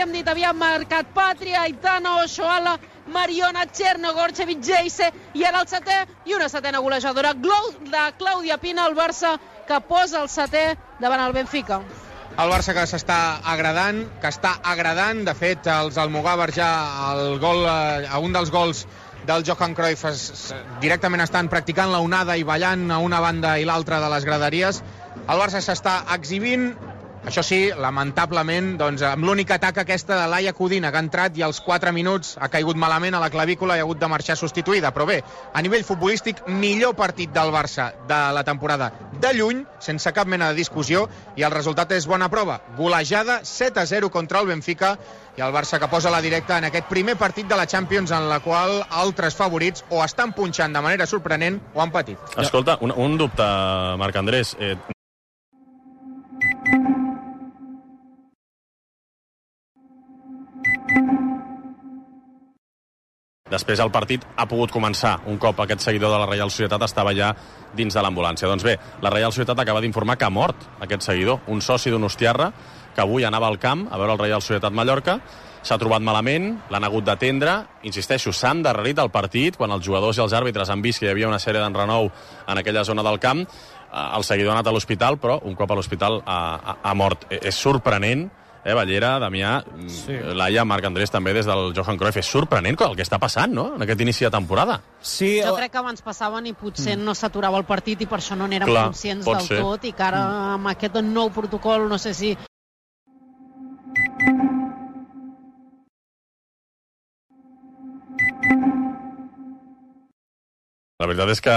havíem dit, havia marcat Patria, Aitana, Oshoala, Mariona, Cherno, Gorcevic, Geise, i ara el setè i una setena golejadora de Clàudia Pina, el Barça, que posa el setè davant el Benfica. El Barça que s'està agradant, de fet els almogàvers ja a un dels gols del Johan Cruyff directament estan practicant la onada i ballant a una banda i l'altra de les graderies. El Barça s'està exhibint, això sí, lamentablement, doncs, amb l'única taca aquesta de Laia Codina, que ha entrat i als 4 minuts ha caigut malament a la clavícula i ha hagut de marxar substituïda. Però bé, a nivell futbolístic, millor partit del Barça de la temporada de lluny, sense cap mena de discussió, i el resultat és bona prova. Golejada 7-0 contra el Benfica, i el Barça que posa la directa en aquest primer partit de la Champions en la qual altres favorits o estan punxant de manera sorprenent o han patit. Escolta, un dubte, Marc Andrés. Després el partit ha pogut començar un cop aquest seguidor de la Reial Societat estava ja dins de l'ambulància. Doncs bé, la Reial Societat acaba d'informar que ha mort aquest seguidor, un soci d'Donostiarra, que avui anava al camp a veure el Reial Societat Mallorca, s'ha trobat malament, l'han hagut d'atendre, insisteixo, s'ha endarrerit el partit, quan els jugadors i els àrbitres han vist que hi havia una sèrie d'enrenou en aquella zona del camp, el seguidor ha anat a l'hospital, però un cop a l'hospital ha mort. És sorprenent, Ballera, Damià, sí. Laia, Marc Andrés també des del Johan Cruyff. És sorprenent el que està passant, no?, en aquest inici de temporada. Sí, jo crec que abans passaven i potser no s'aturava el partit i per això no n'érem conscients del tot, i que ara amb aquest nou protocol no sé si... La veritat és que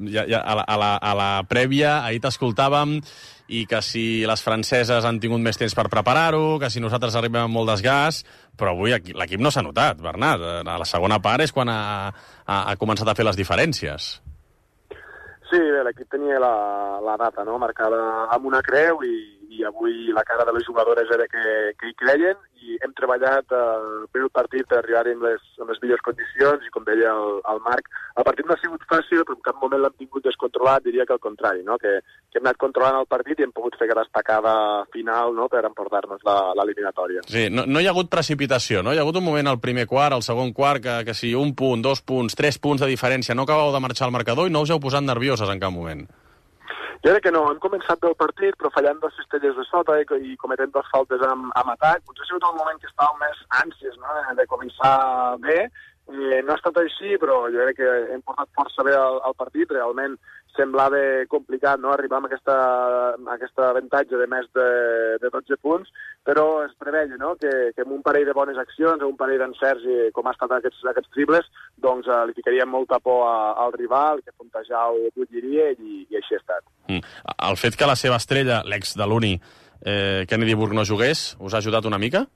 a la prèvia ahir t'escoltàvem i que si les franceses han tingut més temps per preparar-ho, que si nosaltres arribem amb molt desgast, però avui l'equip no s'ha notat, Bernat. A la segona part és quan ha començat a fer les diferències. Sí, bé, l'equip tenia la data, no?, marcada amb una creu, i avui la cara de les jugadores era que hi creien, i hem treballat per el partit per arribar en les millors condicions, i com deia el Marc, el partit no ha sigut fàcil, però en cap moment l'hem tingut descontrolat, diria que al contrari, no?, que hem anat controlant el partit i hem pogut fer aquesta estacada final, no?, per emportar-nos l'eliminatòria. Sí, no hi ha hagut precipitació, no? Hi ha hagut un moment al primer quart, al segon quart, que si 1 punt, 2 punts, 3 punts de diferència, no acabeu de marxar al marcador i no us heu posat nervioses en cap moment. Jo crec que no, hem començat bé el partit, però fallant 2 cistelles de sota i cometent 2 faltes amb atac. Potser ha sigut el moment que estàvem més ànsies, no?, de començar bé. No ha estat així, però jo crec que hem portat força bé el partit. Realment semblava complicat, no?, arribar amb aquest avantatge de més de 12 punts, però es preveia, no?, que amb un parell de bones accions, un parell d'encerts, com ha estat aquests triples, doncs li ficaríem molta por al rival, que Fontejau bulliria, i així ha estat. El fet que la seva estrella, l'ex de l'Uni, Kennedy Burke, no jugués, us ha ajudat una mica?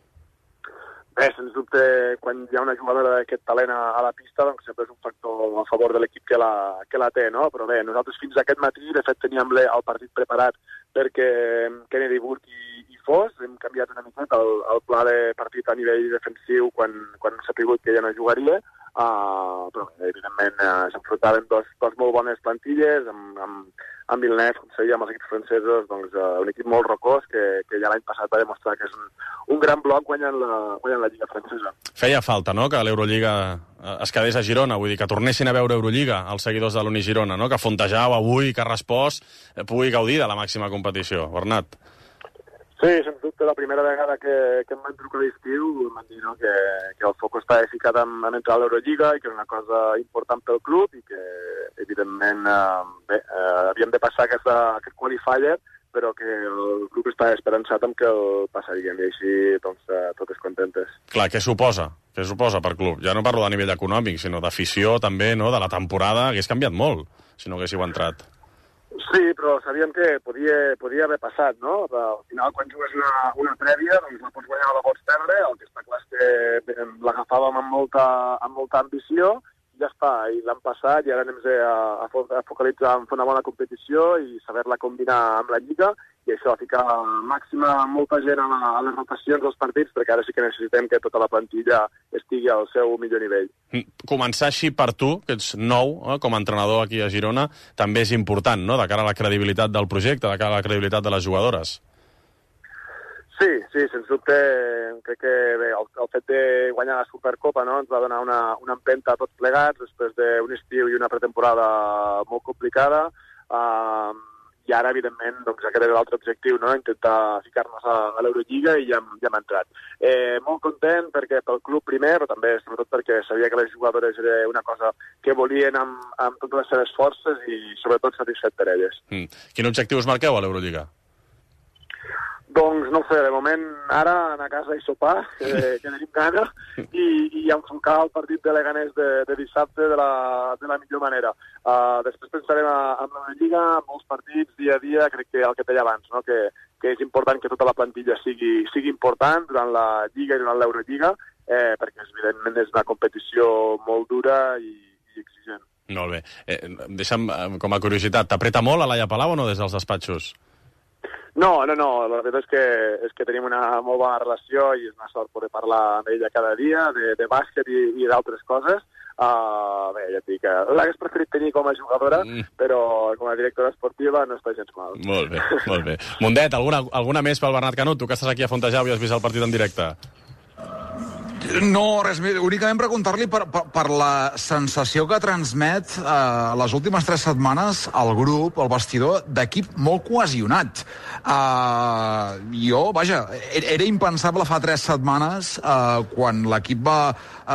Bé, sens dubte, quan hi ha una jugadora d'aquest talent a la pista, doncs sempre és un factor a favor de l'equip que la té, no? Però bé, nosaltres fins aquest matí, de fet, teníem el partit preparat perquè Kennedy Burke hi fos. Hem canviat una miqueta el pla de partit a nivell defensiu quan s'ha cregut que ja no jugaria, però evidentment s'enfrontaven dos molt bones plantilles, amb Villeneuve, com sabia, amb els equips francesos, doncs un equip molt rocós que ja l'any passat va demostrar que és un gran bloc guanyant la Lliga francesa. Feia falta, no?, que l'Eurolliga es quedés a Girona, vull dir, que tornessin a veure Eurolliga els seguidors de l'Uni Girona, no?, que Fontejau avui, que ha respost, pugui gaudir de la màxima competició. Bernat. Sí, sens dubte, la primera vegada que em van trucar a l'estiu em van dir, no?, que el foc estava ficat en entrar a l'Eurolliga i que era una cosa important pel club i que, evidentment, havíem de passar aquest qualifier, però que el club estava esperançat amb que el passaríem, i així, doncs, totes contentes. Clar, què suposa? Què suposa per club? Ja no parlo de nivell econòmic, sinó d'afició també, no?, de la temporada. Hagués canviat molt, si no haguéssiu entrat. Sí, però sabíem que podia haver passat, no? Al final, quan jugues una prèvia, doncs la pots guanyar o la pots perdre. El que està clar és que l'agafàvem amb molta ambició, ja està, i l'han passat, i ara anem a focalitzar en fer una bona competició i saber-la combinar amb la Lliga, i això, ficar màxima molta gent a les rotacions dels partits, perquè ara sí que necessitem que tota la plantilla estigui al seu millor nivell. Començar així per tu, que ets nou com a entrenador aquí a Girona, també és important, no?, de cara a la credibilitat del projecte, de cara a la credibilitat de les jugadores. Sí, sens dubte, crec que bé, el fet de guanyar la Supercopa, no?, ens va donar una empenta a tots plegats després d'un estiu i una pretemporada molt complicada, i ara, evidentment, doncs, aquest era l'altre objectiu, no?, intentar ficar-nos a l'Eurolliga, i ja hem entrat. Molt content perquè pel club primer, però també, sobretot, perquè sabia que les jugadores era una cosa que volien amb totes les seves forces i, sobretot, satisfet per elles. Quin objectiu us marqueu a l'Eurolliga? Doncs no ho sé, de moment ara anar a casa i sopar, que tenim gana, i enfocar el partit de Leganés de dissabte de la millor manera. Després pensarem en la Lliga, en molts partits, dia a dia, crec que el que deia abans, no? que és important que tota la plantilla sigui important durant la Lliga i durant l'Eurolliga, perquè evidentment és una competició molt dura i exigent. Molt bé. Deixa'm, com a curiositat, t'apreta molt a Laia Palau o no des dels despatxos? No, la veritat és que tenim una molt bona relació i és una sort poder parlar amb ella cada dia de bàsquet i d'altres coses. Bé, ja et dic, l'hagués preferit tenir com a jugadora, però com a directora esportiva no està gens mal. Molt bé. Mundet, alguna més pel Bernat Canut? Tu que estàs aquí a Fontejau i has vist el partit en directe. No, res més. Únicament preguntar-li per la sensació que transmet les últimes 3 setmanes el grup, el vestidor, d'equip molt cohesionat. Jo, vaja, era impensable fa 3 setmanes quan l'equip va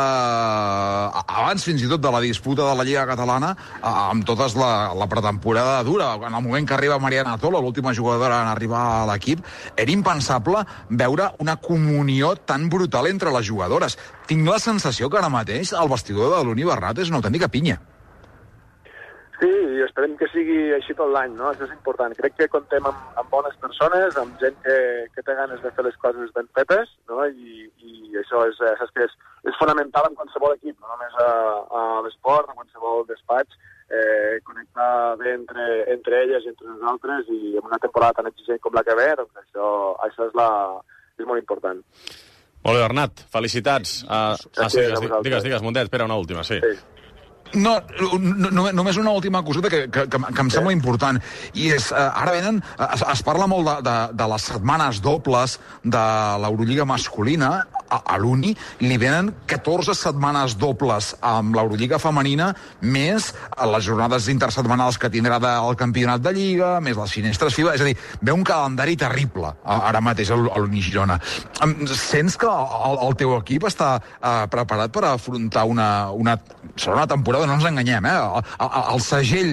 abans fins i tot de la disputa de la Lliga Catalana, amb totes la pretemporada dura, en el moment que arriba Mariana Tola, l'última jugadora en arribar a l'equip, era impensable veure una comunió tan brutal entre les jugadores. Tinc la sensació que ara mateix el vestidor de l'Uni Bernat és una autèntica pinya. Sí, i esperem que sigui així tot l'any, no? Això és important. Crec que contem amb bones persones, amb gent que té ganes de fer les coses ben fetes, no? I això és fonamental en qualsevol equip, no només a l'esport, a qualsevol despatx, connectar bé entre elles i entre nosaltres, i en una temporada tan exigent com la que ve, doncs això és molt important. Molt bé, Bernat, felicitats. Digues, Mundet, espera, una última, sí. No, només una última coseta que em sembla important, i és, ara es parla molt de les setmanes dobles de l'Eurolliga masculina. A l'Uni li venen 14 setmanes dobles amb l'Eurolliga femenina, més les jornades intersetmanals que tindrà el campionat de Lliga, més les finestres FIBA, és a dir, ve un calendari terrible ara mateix a l'Uni Girona. Sents que el teu equip està preparat per afrontar serà una temporada, no ens enganyem, el segell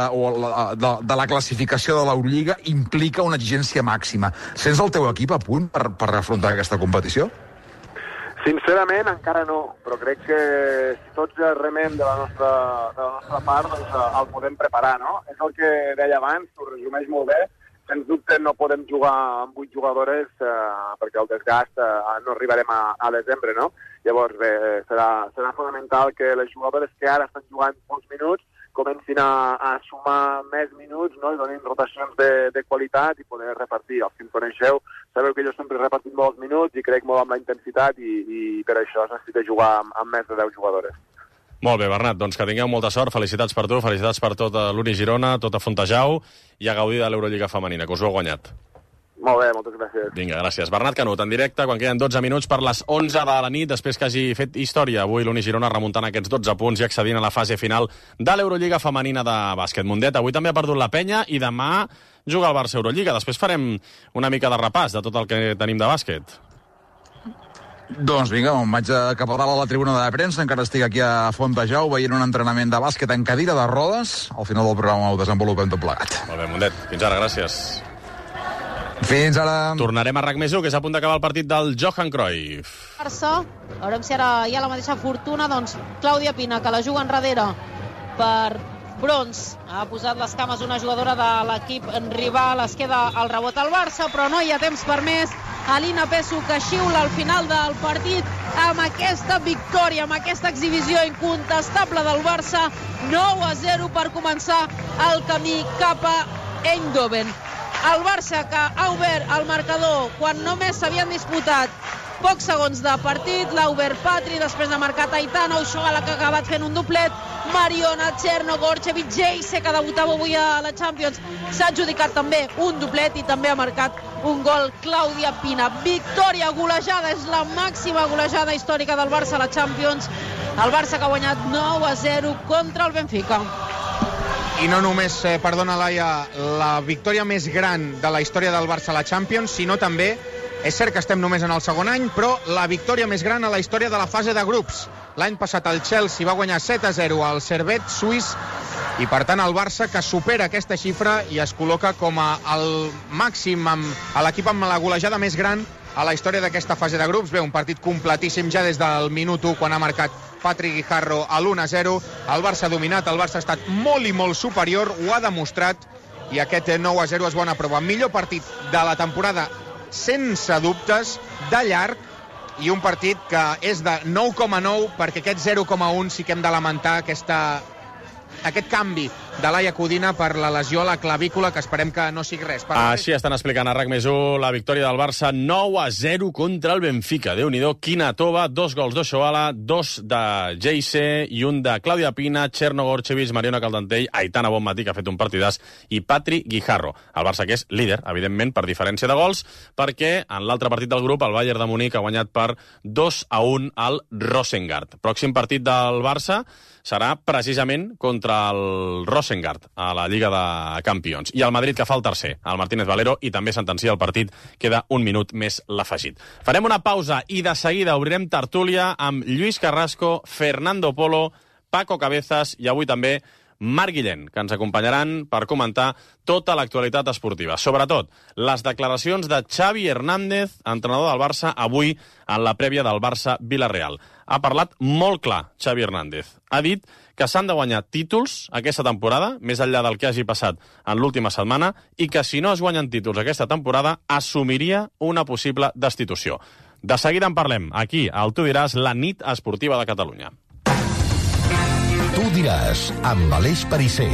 de la classificació de l'Eurolliga implica una exigència màxima. Sents el teu equip a punt per afrontar aquesta competició? Sincerament, encara no, però crec que si tots remem de la nostra part, doncs el podem preparar, no? És el que deia abans, ho resumeix molt bé. Sens dubte no podem jugar amb 8 jugadores perquè el desgast no arribarem a desembre, no? Llavors, bé, serà fonamental que les jugadores que ara estan jugant molts minuts comencin a sumar més minuts, no? I donin rotacions de qualitat i poder repartir. Els que em coneixeu sabeu que jo sempre he repartit molts minuts i crec molt amb la intensitat, i per això es necessita jugar amb més de 10 jugadores. Molt bé, Bernat, doncs que tingueu molta sort, felicitats per tu, felicitats per tota l'Uni Girona, tota Fontejau, i a gaudir de l'Eurolliga femenina, que us ho heu guanyat. Molt bé, moltes gràcies. Vinga, gràcies. Bernat Canut, en directe, quan queden 12 minuts per les 11 de la nit, després que hagi fet història. Avui l'Uni Girona remuntant aquests 12 punts i accedint a la fase final de l'Eurolliga femenina de bàsquet. Mundet, avui també ha perdut la penya i demà juga al Barça Eurolliga. Després farem una mica de repàs de tot el que tenim de bàsquet. Doncs vinga, em vaig cap a dalt a la tribuna de premsa, encara estic aquí a Fontejau veient un entrenament de bàsquet en cadira de rodes. Al final del programa ho desenvolupem tot plegat. Molt bé, Mundet, fins ara, gràcies. Fins ara. Tornarem a RAC més 1, que és a punt d'acabar el partit del Johan Cruyff. Barça, veurem si ara hi ha la mateixa fortuna, doncs Clàudia Pina, que la juga enrere per Brons. Ha posat les cames una jugadora de l'equip rival, es queda el rebot al Barça, però no hi ha temps per més. Alina Pesu, que xiula al final del partit amb aquesta victòria, amb aquesta exhibició incontestable del Barça. 9-0 per començar el camí cap a Eindhoven. El Barça, que ha obert el marcador quan només s'havien disputat pocs segons de partit, l'ha obert Patri, després de marcar Aitana Oshoala, que ha acabat fent un doblet. Mariona Cherno-Gorcevic-Jayce, que debutava avui a la Champions, s'ha adjudicat també un doblet i també ha marcat un gol Clàudia Pina. Victòria golejada, és la màxima golejada històrica del Barça a la Champions. El Barça que ha guanyat 9-0 contra el Benfica. I no només, perdona Laia, la victòria més gran de la història del Barça a la Champions, sinó també, és cert que estem només en el segon any, però la victòria més gran a la història de la fase de grups. L'any passat el Chelsea va guanyar 7-0 al Servette suís i, per tant, el Barça que supera aquesta xifra i es col·loca com a el màxim, a l'equip amb la golejada més gran a la història d'aquesta fase de grups. Bé, un partit completíssim ja des del minut 1, quan ha marcat Patrick Guijarro a l'1-0. El Barça ha dominat, el Barça ha estat molt i molt superior, ho ha demostrat, i aquest 9-0 és bona prova. Millor partit de la temporada, sense dubtes, de llarg, i un partit que és de 9,9, perquè aquest 0,1 sí que hem de lamentar aquest canvi de Laia Codina per la lesió a la clavícula, que esperem que no sigui res. Així estan explicant a RAC+1 la victòria del Barça 9-0 contra el Benfica. Déu-n'hi-do, quina tova, 2 gols d'Oshoala, 2 de Geise i un de Clàudia Pina, Cherno Gorchevich, Mariona Caldentell, Aitana Bonmatí, que ha fet un partidàs, i Patrick Guijarro. El Barça que és líder, evidentment, per diferència de gols, perquè en l'altre partit del grup, el Bayern de Munic ha guanyat per 2-1 al Rosengard. Pròxim partit del Barça serà precisament contra el Rosengard a la Lliga de Campions. I el Madrid, que fa el tercer, el Martínez Valero, i també sentencia el partit. Queda un minut més l'afegit. Farem una pausa i de seguida obrirem tertúlia amb Lluís Carrasco, Fernando Polo, Paco Cabezas i avui també Marc Guillén, que ens acompanyaran per comentar tota l'actualitat esportiva. Sobretot, les declaracions de Xavi Hernández, entrenador del Barça, avui en la prèvia del Barça-Villarreal. Ha parlat molt clar, Xavi Hernández. Ha dit que s'han de guanyar títols aquesta temporada, més enllà del que hagi passat en l'última setmana, i que si no es guanyen títols aquesta temporada, assumiria una possible destitució. De seguida en parlem, aquí, al Tu diràs, la nit esportiva de Catalunya. Tu diràs, amb Aleix Perisser.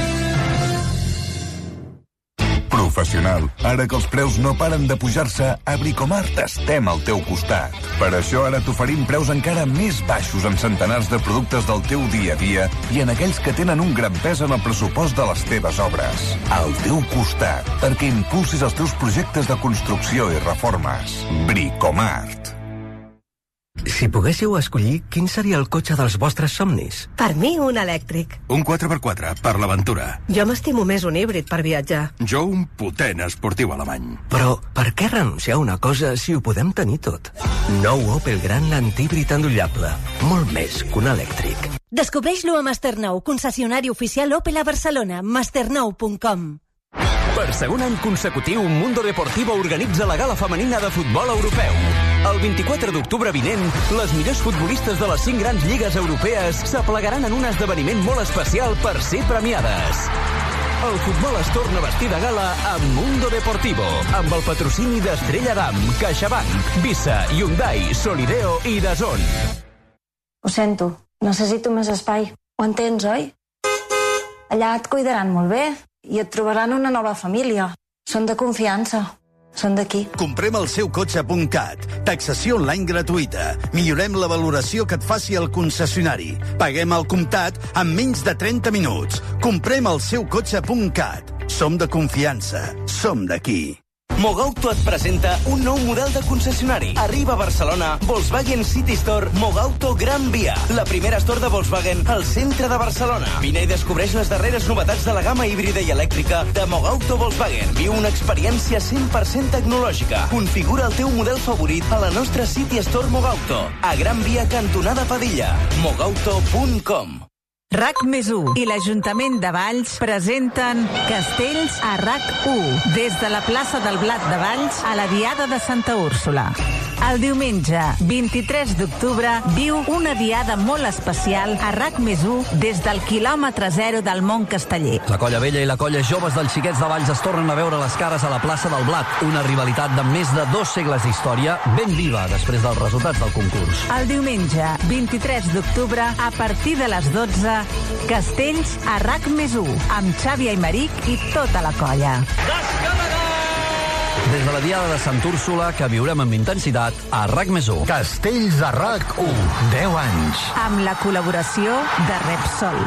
Professional, ara que els preus no paren de pujar-se, a Bricomart estem al teu costat. Per això ara t'oferim preus encara més baixos en centenars de productes del teu dia a dia i en aquells que tenen un gran pes en el pressupost de les teves obres. Al teu costat, perquè impulsis els teus projectes de construcció i reformes. Bricomart. Si poguéssiu escollir, quin seria el cotxe dels vostres somnis? Per mi, un elèctric. Un 4x4, per l'aventura. Jo m'estimo més un híbrid per viatjar. Jo un potent esportiu alemany. Però per què renunciar a una cosa si ho podem tenir tot? Nou Opel Grandland híbrid endollable. Molt més que un elèctric. Descobreix-lo a Masternou, concessionari oficial Opel a Barcelona. masternou.com. Per segon any consecutiu, Mundo Deportivo organitza la gala femenina de futbol europeu. El 24 d'octubre vinent, les millors futbolistes de les 5 grans lligues europees s'aplegaran en un esdeveniment molt especial per ser premiades. El futbol es torna a vestir de gala amb Mundo Deportivo, amb el patrocini d'Estrella Damm, CaixaBank, Visa, Hyundai, Solideo i DAZN. Ho sento, necessito més espai. Ho entens, oi? Allà et cuidaran molt bé i et trobaran una nova família. Són de confiança. Són d'aquí. Comprem el seu cotxe.cat. Taxació online gratuïta. Millorem la valoració que et faci el concessionari. Paguem al comptat en menys de 30 minuts. Comprem el seu cotxe.cat. Som de confiança. Som d'aquí. Mogauto et presenta un nou model de concessionari. Arriba a Barcelona Volkswagen City Store Mogauto Gran Via, la primera store de Volkswagen al centre de Barcelona. Vine i descobreix les darreres novetats de la gamma híbrida i elèctrica de Mogauto Volkswagen. Viu una experiència 100% tecnològica. Configura el teu model favorit a la nostra City Store Mogauto, a Gran Via, cantonada Padilla. Mogauto.com. RAC+1 i l'Ajuntament de Valls presenten Castells a RAC1 des de la plaça del Blat de Valls a la Diada de Santa Úrsula. El diumenge 23 d'octubre viu una diada molt especial a RAC+1 des del quilòmetre 0 del Mont Casteller. La colla vella i la colla joves dels xiquets de Valls es tornen a veure les cares a la plaça del Blat, una rivalitat de més de 2 segles d'història ben viva després dels resultats del concurs. El diumenge 23 d'octubre a partir de les 12, Castells a RAC+1 amb Xavi Aymeric i tota la colla. Des de la Diada de Sant Úrsula, que viurem amb intensitat a RAC+1. Castells a RAC1, 10 anys. Amb la col·laboració de Repsol.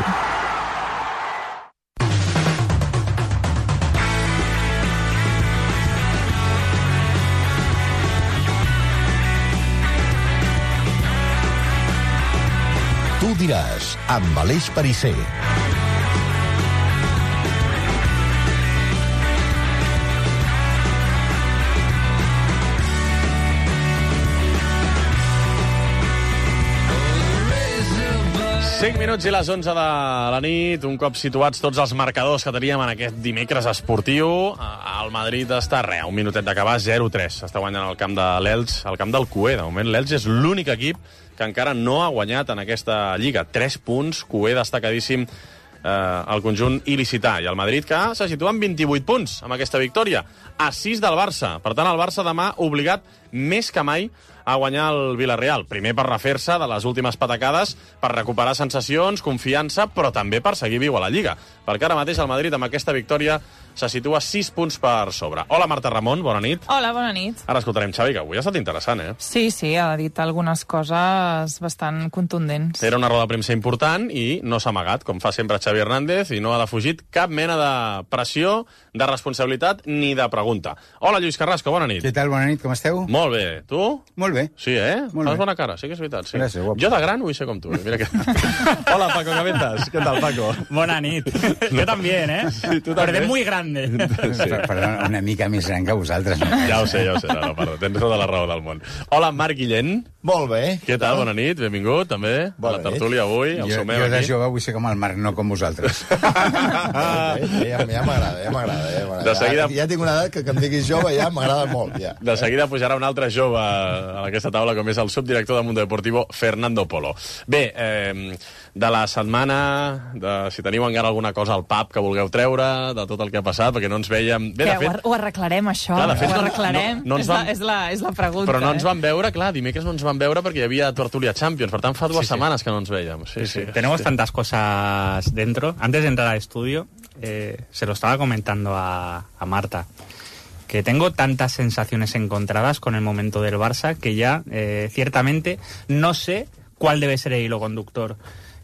diràs, amb Aleix Perisser. Cinc minuts i les 11 de la nit, un cop situats tots els marcadors que teníem en aquest dimecres esportiu. El Madrid està, un minutet d'acabar, 0-3. Està guanyant el camp de l'Elx, el camp del Cué. De moment, l'Elx és l'únic equip que encara no ha guanyat en aquesta lliga. 3 punts, Cué destacadíssim el conjunt il·licità. I el Madrid que se situa amb 28 punts amb aquesta victòria, a 6 del Barça. Per tant, el Barça demà obligat més que mai a guanyar el Villarreal. Primer per refer-se de les últimes patacades, per recuperar sensacions, confiança, però també per seguir viu a la Lliga. Perquè ara mateix el Madrid, amb aquesta victòria, se situa 6 punts per sobre. Hola, Marta Ramon, bona nit. Hola, bona nit. Ara escoltarem Xavi, que avui ha estat interessant, Sí, ha dit algunes coses bastant contundents. Era una roda de premsa important i no s'ha amagat, com fa sempre Xavi Hernández, i no ha defugit cap mena de pressió, de responsabilitat ni de pregunta. Hola, Lluís Carrasco, bona nit. Què tal, bona nit, com esteu? Molt bé. Tu? Molt bé. Sí, Molt Fas bé. bona cara, sí que és veritat. Sí. Gràcies, guapo. Jo de gran vull ser com tu. Mira que... Hola, Paco Cabezas. ¿Qué tal, Paco? Buena nit. Yo también, Sí, tú Pero también. de muy grande. Sí. Perdona, una mica més gran que vosaltres. No? Ja ho sé. No, perdó, tens tota la raó del món. Hola, Marc Guillén. Molt bé. Què tal? Bona nit, benvingut, també. A la tertúlia avui, el Jo someu de aquí. jove vull ser com el Marc, no com vosaltres. Ja m'agrada. De seguida- Ja tinc una edat que em diguis jove, ja m'agrada molt. Ja. De seguida pujarà un altre jove a aquesta taula, com és el subdirector de Mundo Deportivo, Fernando Polo. Bé, de la setmana, si teniu encara alguna cosa al pub que vulgueu treure, de tot el que ha passat, perquè no ens vèiem... Bé, de fet, Ho arreglarem, això. Clar, de fet, ho no- arreglarem. no ens vam- és la pregunta. però no ens van veure, clar, dimecres no ens van veure perquè hi havia Tertúlia Champions, per tant fa 2 setmanes que no ens veiem. Sí. Tenemos tantas cosas dentro. Antes de entrar al estudio, se lo estaba comentando a Marta, que tengo tantas sensaciones encontradas con el momento del Barça que ya, ciertamente, no sé cuál debe ser el hilo conductor.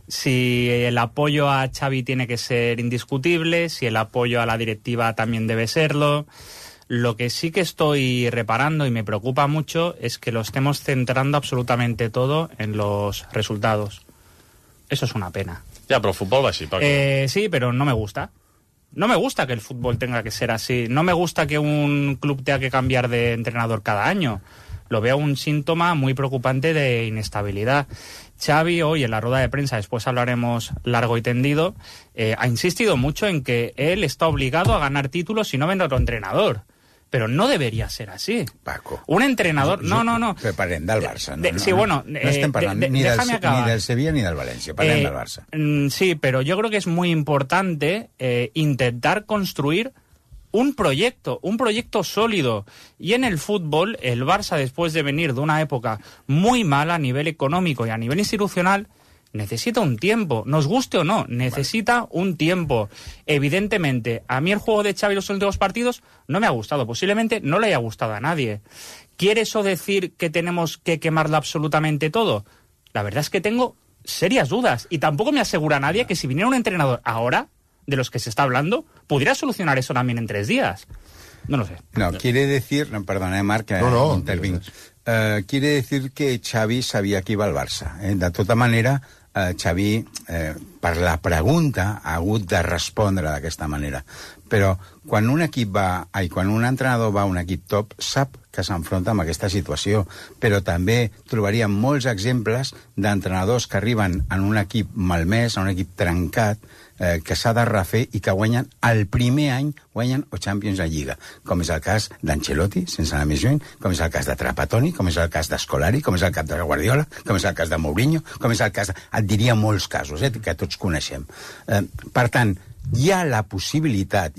Si el apoyo a Xavi tiene que ser indiscutible, si el apoyo a la directiva también debe serlo. Lo que sí que estoy reparando y me preocupa mucho es que lo estemos centrando absolutamente todo en los resultados. Eso es una pena. Ja, però el futbol va així, Paco. Sí, pero no me gusta. No me gusta que el fútbol tenga que ser así. No me gusta que un club tenga que cambiar de entrenador cada año. Lo veo un síntoma muy preocupante de inestabilidad. Xavi hoy en la rueda de prensa, después hablaremos largo y tendido, ha insistido mucho en que él está obligado a ganar títulos si no vende otro entrenador. Pero no debería ser así. Paco. Un entrenador... No. Però parlem del Barça. Sí, bueno... No estem parlant ni del Sevilla ni del València. Parlem del Barça. Sí, pero yo creo que es muy importante intentar construir un proyecto sólido. Y en el fútbol, el Barça, después de venir de una época muy mala a nivel económico y a nivel institucional, necesita un tiempo, nos guste o no, necesita un tiempo. Evidentemente, a mí el juego de Xavi los últimos partidos no me ha gustado, posiblemente no le haya gustado a nadie. ¿Quiere eso decir que tenemos que quemarlo absolutamente todo? La verdad es que tengo serias dudas y tampoco me asegura a nadie que si viniera un entrenador ahora, de los que se está hablando, pudiera solucionar eso también en 3 días. No lo sé. No, quiere decir... No, perdona, Marc, intervinc. Quiere decir que Xavi sabia que iba al Barça. De tota manera, Xavi, per la pregunta, ha hagut de respondre d'aquesta manera. Però quan un entrenador va a un equip top, sap que s'enfronta amb aquesta situació. Però també trobaríem molts exemples d'entrenadors que arriben en un equip malmès, en un equip trencat, que s'ha de refer i que guanyen el primer any, guanyen o Champions a Lliga, com és el cas d'Ancelotti, sense anar més lluny, com és el cas de Trapattoni, com és el cas d'Scolari, com és el cas de Guardiola, com és el cas de Mourinho, com és el cas... Et diria molts casos, que tots coneixem. Per tant, hi ha la possibilitat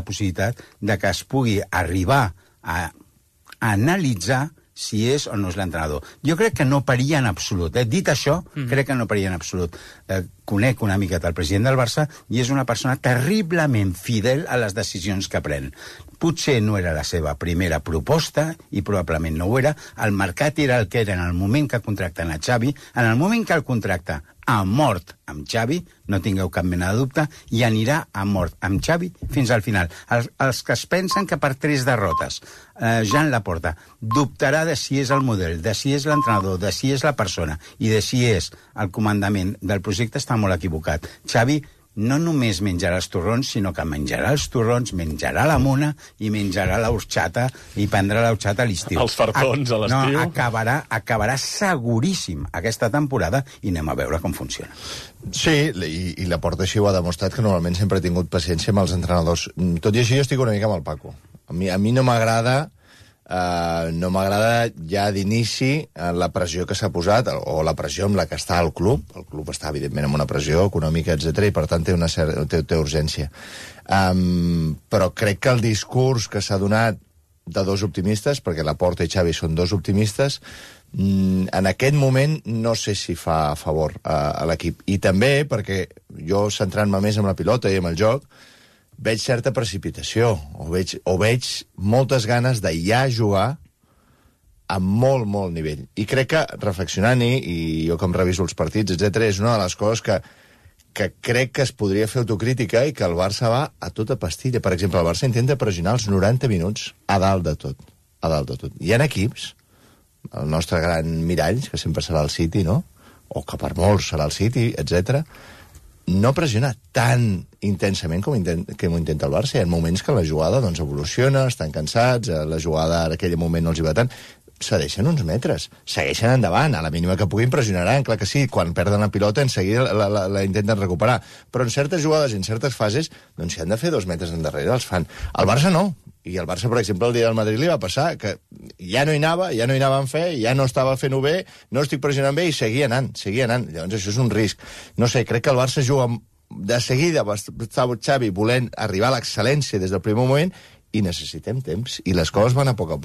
de que es pugui arribar a analitzar si és o no és l'entrenador. Jo crec que no paria en absolut. Dit això, crec que no paria en absolut. Conec una miqueta el president del Barça i és una persona terriblement fidel a les decisions que pren. Potser no era la seva primera proposta, i probablement no ho era. El mercat era el que era en el moment que contracten a Xavi. En el moment que el contracta, a mort amb Xavi, no tingueu cap mena de dubte, i anirà a mort amb Xavi fins al final. Els que es pensen que per 3 derrotes Joan Laporta dubtarà de si és el model, de si és l'entrenador, de si és la persona i de si és el comandament del projecte, està molt equivocat. Xavi no només menjarà els torrons, sinó que menjarà els torrons, menjarà la mona i menjarà l'orxata i prendrà l'orxata a l'estiu. Els fartons a l'estiu. No, acabarà seguríssim aquesta temporada i anem a veure com funciona. Sí, i la Porta així ho ha demostrat, que normalment sempre ha tingut paciència amb els entrenadors. Tot i així jo estic una mica amb el Paco. A mi no m'agrada ja d'inici la pressió que s'ha posat, o la pressió amb la que està el club. El club està, evidentment, amb una pressió econòmica, etc i per tant té urgència. Però crec que el discurs que s'ha donat de 2 optimistes, perquè Laporta i Xavi són 2 optimistes, en aquest moment no sé si fa favor a l'equip. I també perquè jo, centrant-me més en la pilota i en el joc, veig certa precipitació, o veig moltes ganes de ja jugar a molt, molt nivell. I crec que, reflexionant-hi, i jo com reviso els partits, etc, és una de les coses que crec que es podria fer autocrítica i que el Barça va a tota pastilla. Per exemple, el Barça intenta pressionar els 90 minuts a dalt de tot. Hi ha equips, el nostre gran mirall, que sempre serà el City, no? O que per molts serà el City, etc, no pressiona tan intensament com ho intenta el Barça. Hi ha moments que la jugada evoluciona, estan cansats, la jugada en aquell moment no els hi va tant, cedeixen uns metres, segueixen endavant, a la mínima que puguin pressionaran, clar que sí, quan perden la pilota en seguida la intenten recuperar, però en certes jugades, en certes fases, doncs si han de fer 2 metres endarrere, els fan. El Barça no, i el Barça, per exemple, el dia del Madrid li va passar que ja no hi anava en fe, ja no estava fent-ho bé, no estic pressionant bé, i seguia anant. Llavors això és un risc. No sé, crec que el Barça juga de seguida, Xavi volent arribar a l'excel·lència des del primer moment, i necessitem temps, i les coses van a poc,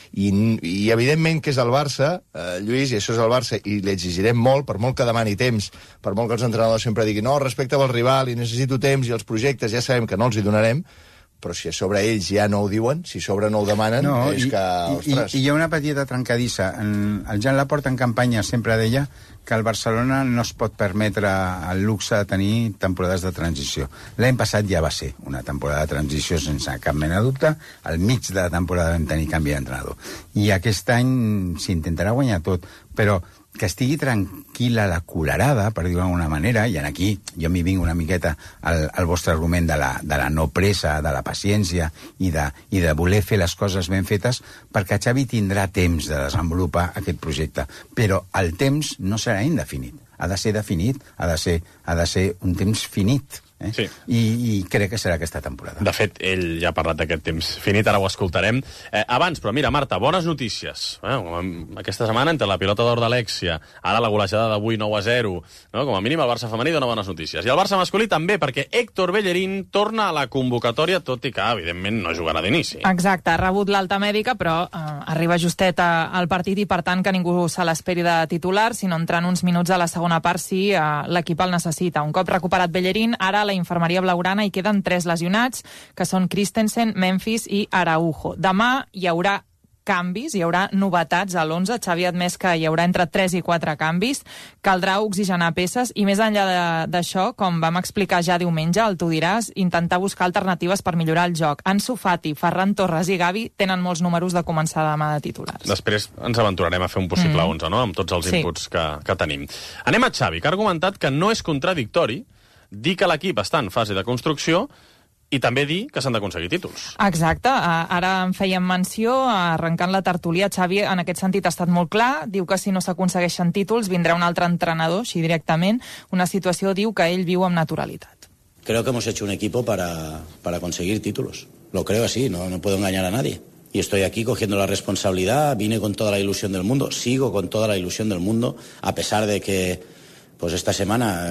i evidentment que és el Barça, Lluís, i això és el Barça, i li exigirem molt, per molt que demani temps, per molt que els entrenadors sempre diguin no, respecte al rival, i necessito temps, i els projectes ja sabem que no els hi donarem, però si a sobre ells ja no ho diuen, si a sobre no ho demanen, és que, ostres... I hi ha una petita trencadissa. El Joan Laporta en campanya sempre deia que el Barcelona no es pot permetre el luxe de tenir temporades de transició. L'any passat ja va ser una temporada de transició sense cap mena de dubte. Al mig de la temporada vam tenir canvi d'entrenador. I aquest any s'intentarà guanyar tot, però que estigui tranquil·la la culerada, per dir-ho d'alguna manera, i aquí jo m'hi vinc una miqueta al vostre argument de la no pressa, de la paciència i de voler fer les coses ben fetes, perquè Xavi tindrà temps de desenvolupar aquest projecte. Però el temps no serà indefinit. Ha de ser definit, ha de ser un temps finit. Sí. I crec que serà aquesta temporada. De fet, ell ja ha parlat d'aquest temps finit, ara ho escoltarem. Abans, però mira, Marta, bones notícies. Aquesta setmana, entre la pilota d'or d'Alexia, ara la golejada d'avui 9-0, no? Com a mínim el Barça femení dona bones notícies. I el Barça masculí també, perquè Héctor Bellerín torna a la convocatòria, tot i que, evidentment, no jugarà d'inici. Exacte, ha rebut l'alta mèdica, però arriba justet al partit i, per tant, que ningú se l'esperi de titular, sinó entrant uns minuts a la segona part si l'equip el necessita. Un cop recuperat Bellerín, ara la infermeria blaugrana hi queden 3 lesionats, que són Christensen, Memphis i Araujo. Demà hi haurà canvis, hi haurà novetats a l'11. Xavi ha admès que hi haurà entre 3 i 4 canvis. Caldrà oxigenar peces i, més enllà d'això, com vam explicar ja diumenge, el Tu diràs, intentar buscar alternatives per millorar el joc. Ansu Fati, Ferran Torres i Gavi tenen molts números de començar demà de titulars. Després ens aventurarem a fer un possible 11, no?, amb tots els inputs que tenim. Anem a Xavi, que ha argumentat que no és contradictori dir que l'equip està en fase de construcció i també dir que s'han d'aconseguir títols. Exacte. Ara en fèiem menció, arrencant la tertúlia. Xavi, en aquest sentit, ha estat molt clar. Diu que si no s'aconsegueixen títols vindrà un altre entrenador, així directament. Una situació, diu, que ell viu amb naturalitat. Creo que hemos hecho un equipo para conseguir títulos. Lo creo así, no puedo engañar a nadie. Y estoy aquí cogiendo la responsabilidad. Vine con toda la ilusión del mundo. Sigo con toda la ilusión del mundo, a pesar de que pues esta semana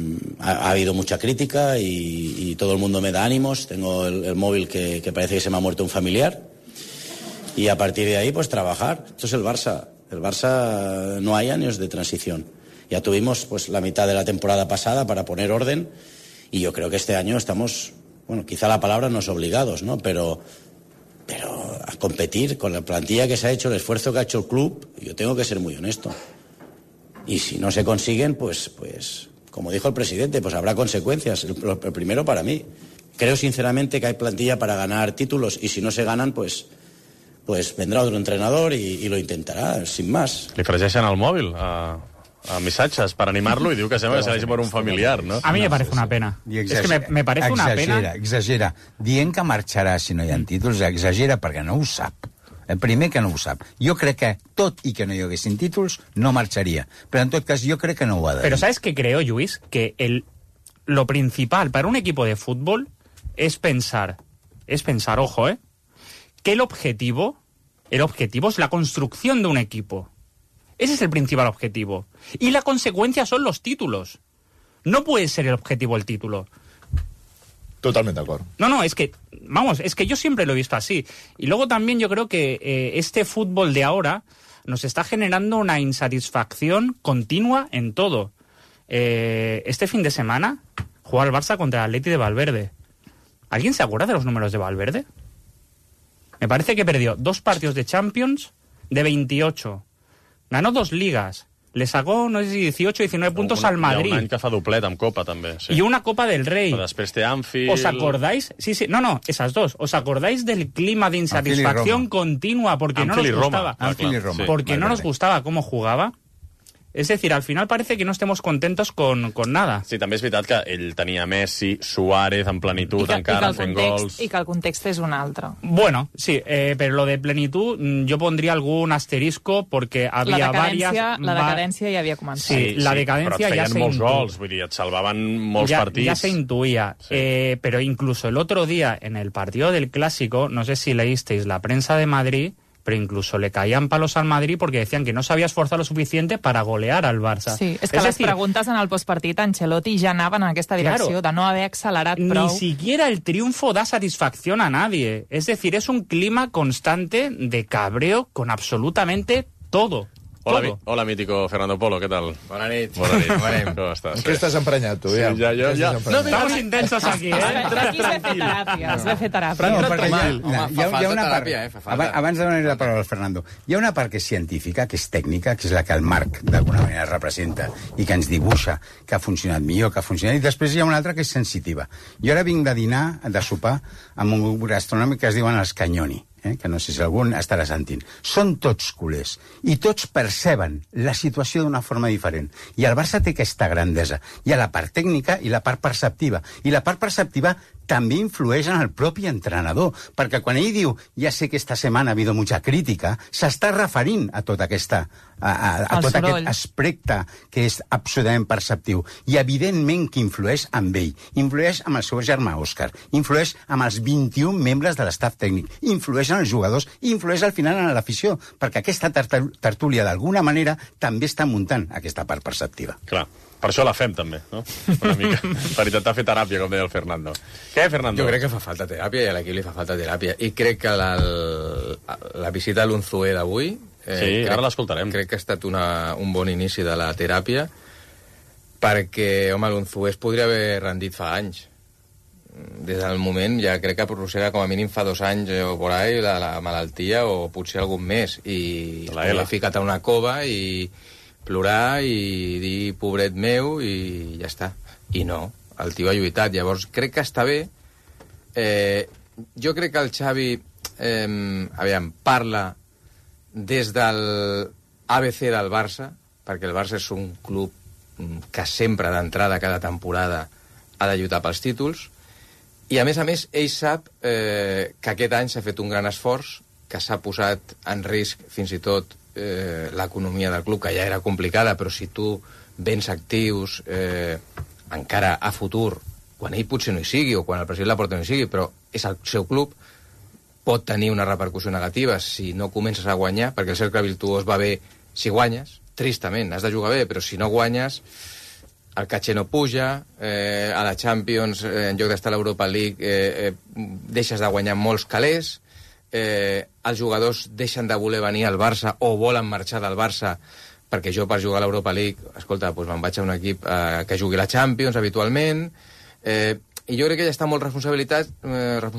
ha habido mucha crítica y todo el mundo me da ánimos. Tengo el móvil que parece que se me ha muerto un familiar. Y a partir de ahí, pues trabajar. Esto es el Barça. El Barça no hay años de transición. Ya tuvimos pues la mitad de la temporada pasada para poner orden y yo creo que este año estamos, bueno, quizá la palabra no es obligados, ¿no? Pero a competir con la plantilla que se ha hecho, el esfuerzo que ha hecho el club, yo tengo que ser muy honesto. Y si no se consiguen, pues como dijo el presidente, pues habrá consecuencias. El primero para mí. Creo sinceramente que hay plantilla para ganar títulos y si no se ganan, pues vendrá otro entrenador y lo intentará, sin más. Li fregeixen el mòbil a missatges per animar-lo i diu que sembla que se l'hagi per un familiar, no? A mí me parece una pena. Es que me parece una pena. Exagera. Dient que marxarà si no hi ha títols, exagera perquè no ho sap. El primer que no ho sap. Jo crec que, tot i que no hi haguessin títols, no marxaria. Però en tot cas, jo crec que no ho ha de dir. Pero ¿sabes qué creo, Lluís? Que lo principal para un equipo de fútbol es pensar, ojo, que el objetivo es la construcción de un equipo. Ese es el principal objetivo. Y la consecuencia son los títulos. No puede ser el objetivo el título. Totalmente de acuerdo. No, es que yo siempre lo he visto así. Y luego también yo creo que este fútbol de ahora nos está generando una insatisfacción continua en todo. Este fin de semana jugó el Barça contra el Atleti de Valverde. ¿Alguien se acuerda de los números de Valverde? Me parece que perdió 2 partidos de Champions de 28. Ganó 2 ligas. Le sacó, no sé si 18 o 19 puntos al Madrid. Hi ha un any que fa doblet amb Copa, també. Sí. Y una Copa del Rey. Però després té Anfield... ¿Os acordáis? Sí, no, esas dos. ¿Os acordáis del clima de insatisfacción continua? Porque no nos gustaba. Anfield y Roma. Porque no nos gustaba cómo jugaba. Es decir, al final parece que no estemos contentos con nada. Sí, també és veritat que ell tenia Messi, Suárez en plenitud encara, fent gols... I que el context és un altre. Bueno, sí, pero lo de plenitud yo pondría algún asterisco porque había varias... La decadència ja havia començat. Sí, la decadencia ja se molts gols, vull dir, et salvaven molts partits. Ya se intuía, sí. Pero incluso el otro día en el partido del Clásico, no sé si leísteis la prensa de Madrid... pero incluso le caían palos al Madrid porque decían que no se había esforzado lo suficiente para golear al Barça. Sí, és que les preguntes en el postpartit Ancelotti ja anaven en aquesta direcció, de no haver accelerat prou. Ni siquiera el triunfo da satisfacción a nadie. Es decir, es un clima constante de cabreo con absolutamente todo. Hola, mítico Fernando Polo, ¿qué tal? Bona nit. ¿Cómo estás? ¿En qué estás empreñat, tu? Sí, ja. No, estamos intensos aquí, Aquí es de fer teràpia. No, perquè hi ha una part... Abans de donar la paraula al Fernando, hi ha una part que és científica, que és tècnica, que és la que el Marc d'alguna manera representa i que ens dibuixa que ha funcionat millor, que ha funcionat... I després hi ha una altra que és sensitiva. Jo ara vinc de dinar, de sopar, amb un grup gastronòmic que es diuen els Canyoni. Que no sé si algun estarà sentint. Són tots culers i tots perceben la situació d'una forma diferent. I el Barça té aquesta grandesa. Hi ha la part tècnica i la part perceptiva. I la part perceptiva també influeix en el propi entrenador, perquè quan ell diu ja sé que esta setmana ha habido mucha crítica, s'està referint a tota aquesta a tot aquest aspecte que és absolutament perceptiu. I evidentment que influeix amb ell. Influeix amb el seu germà Òscar. Influeix amb els 21 membres de l'estaf tècnic. Influeix en els jugadors i influeix al final en l'afició, perquè aquesta tertúlia d'alguna manera també està muntant aquesta part perceptiva. Clar. Per això la fem, també, no? Una mica. Per intentar fer teràpia, com deia el Fernando. Què, Fernando? Jo crec que fa falta teràpia i a l'equip li fa falta teràpia. I crec que la visita a l'Unzué d'avui... Sí, ara l'escoltarem. Crec que ha estat un bon inici de la teràpia perquè, home, l'Unzué es podria haver rendit fa anys. Des del moment, ja crec que arrossega com a mínim fa 2 anys o por ahí la malaltia o potser algun més. I l'ha ficat a una cova i... plorar i dir pobret meu i ja està. I no, el tio ha lluitat. Llavors, crec que està bé. Jo crec que el Xavi parla des del ABC del Barça, perquè el Barça és un club que sempre d'entrada cada temporada ha de lluitar pels títols, i a més, ell sap que aquest any s'ha fet un gran esforç, que s'ha posat en risc fins i tot l'economia del club, que ja era complicada, però si tu vens actius encara a futur, quan ell potser no hi sigui o quan el president la porta no hi sigui, però és el seu club, pot tenir una repercussió negativa si no comences a guanyar, perquè el cercle virtuós va bé si guanyes, tristament, has de jugar bé, però si no guanyes el caché no puja, a la Champions en lloc d'estar a l'Europa League deixes de guanyar molts calés, els jugadors deixen de voler venir al Barça o volen marxar del Barça perquè jo per jugar a l'Europa League, escolta, doncs me'n vaig a un equip que jugui la Champions habitualment, i jo crec que ella està molt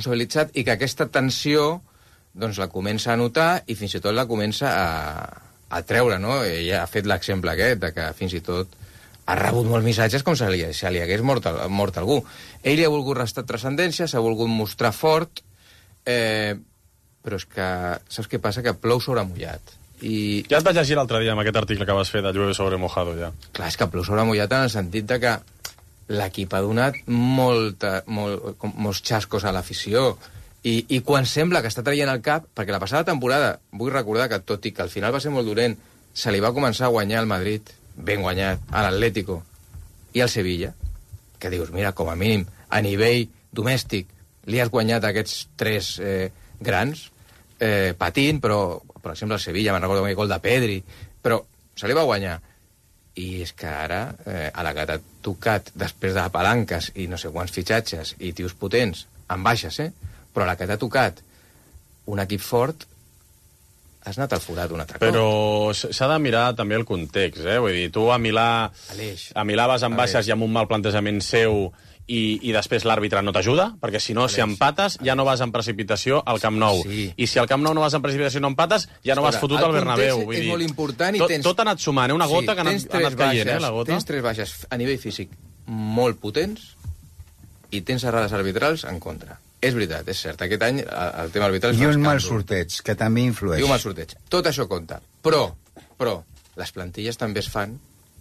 responsabilitzat i que aquesta tensió doncs la comença a notar i fins i tot la comença a treure, no? Ella ha fet l'exemple aquest, de que fins i tot ha rebut molts missatges com si li hagués mort algú. Ell li ha volgut restar transcendència, s'ha volgut mostrar fort, però és que, saps què passa? Que plou sobre mullat. Ja et vaig llegir l'altre dia amb aquest article que vas fer de Llueve sobre mojado, ja. Clar, és que plou sobre mullat en el sentit de que l'equip ha donat molts xascos a l'afició, i quan sembla que està traient el cap, perquè la passada temporada, vull recordar que, tot i que al final va ser molt dolent, se li va començar a guanyar al Madrid, ben guanyat, a l'Atlético i al Sevilla, que dius, mira, com a mínim, a nivell domèstic, li has guanyat aquests 3 grans, patint, però, per exemple, al Sevilla, me'n recordo un gol de Pedri, però se li va guanyar. I és que ara, a la que t'ha tocat, després de palanques i no sé quants fitxatges i tios potents, amb baixes, però a la que t'ha tocat un equip fort, has anat al forat un altre cop. Però s'ha de mirar també el context, Vull dir, tu a Milà vas amb baixes i amb un mal plantejament seu i després l'àrbitre no t'ajuda, perquè si no, si empates, ja no vas en precipitació al Camp Nou. I si al Camp Nou no vas en precipitació i no empates, ja no vas fotut al Bernabéu. El context és molt important i tot ha anat sumant, una gota que ha anat caient, la gota. Tens 3 baixes a nivell físic molt potents i tens errades arbitrals en contra. És veritat, és cert. Aquest any el tema arbitral és un escàndol. I un mal sorteig, que també influeix. I un mal sorteig. Tot això compta. Però les plantilles també es fan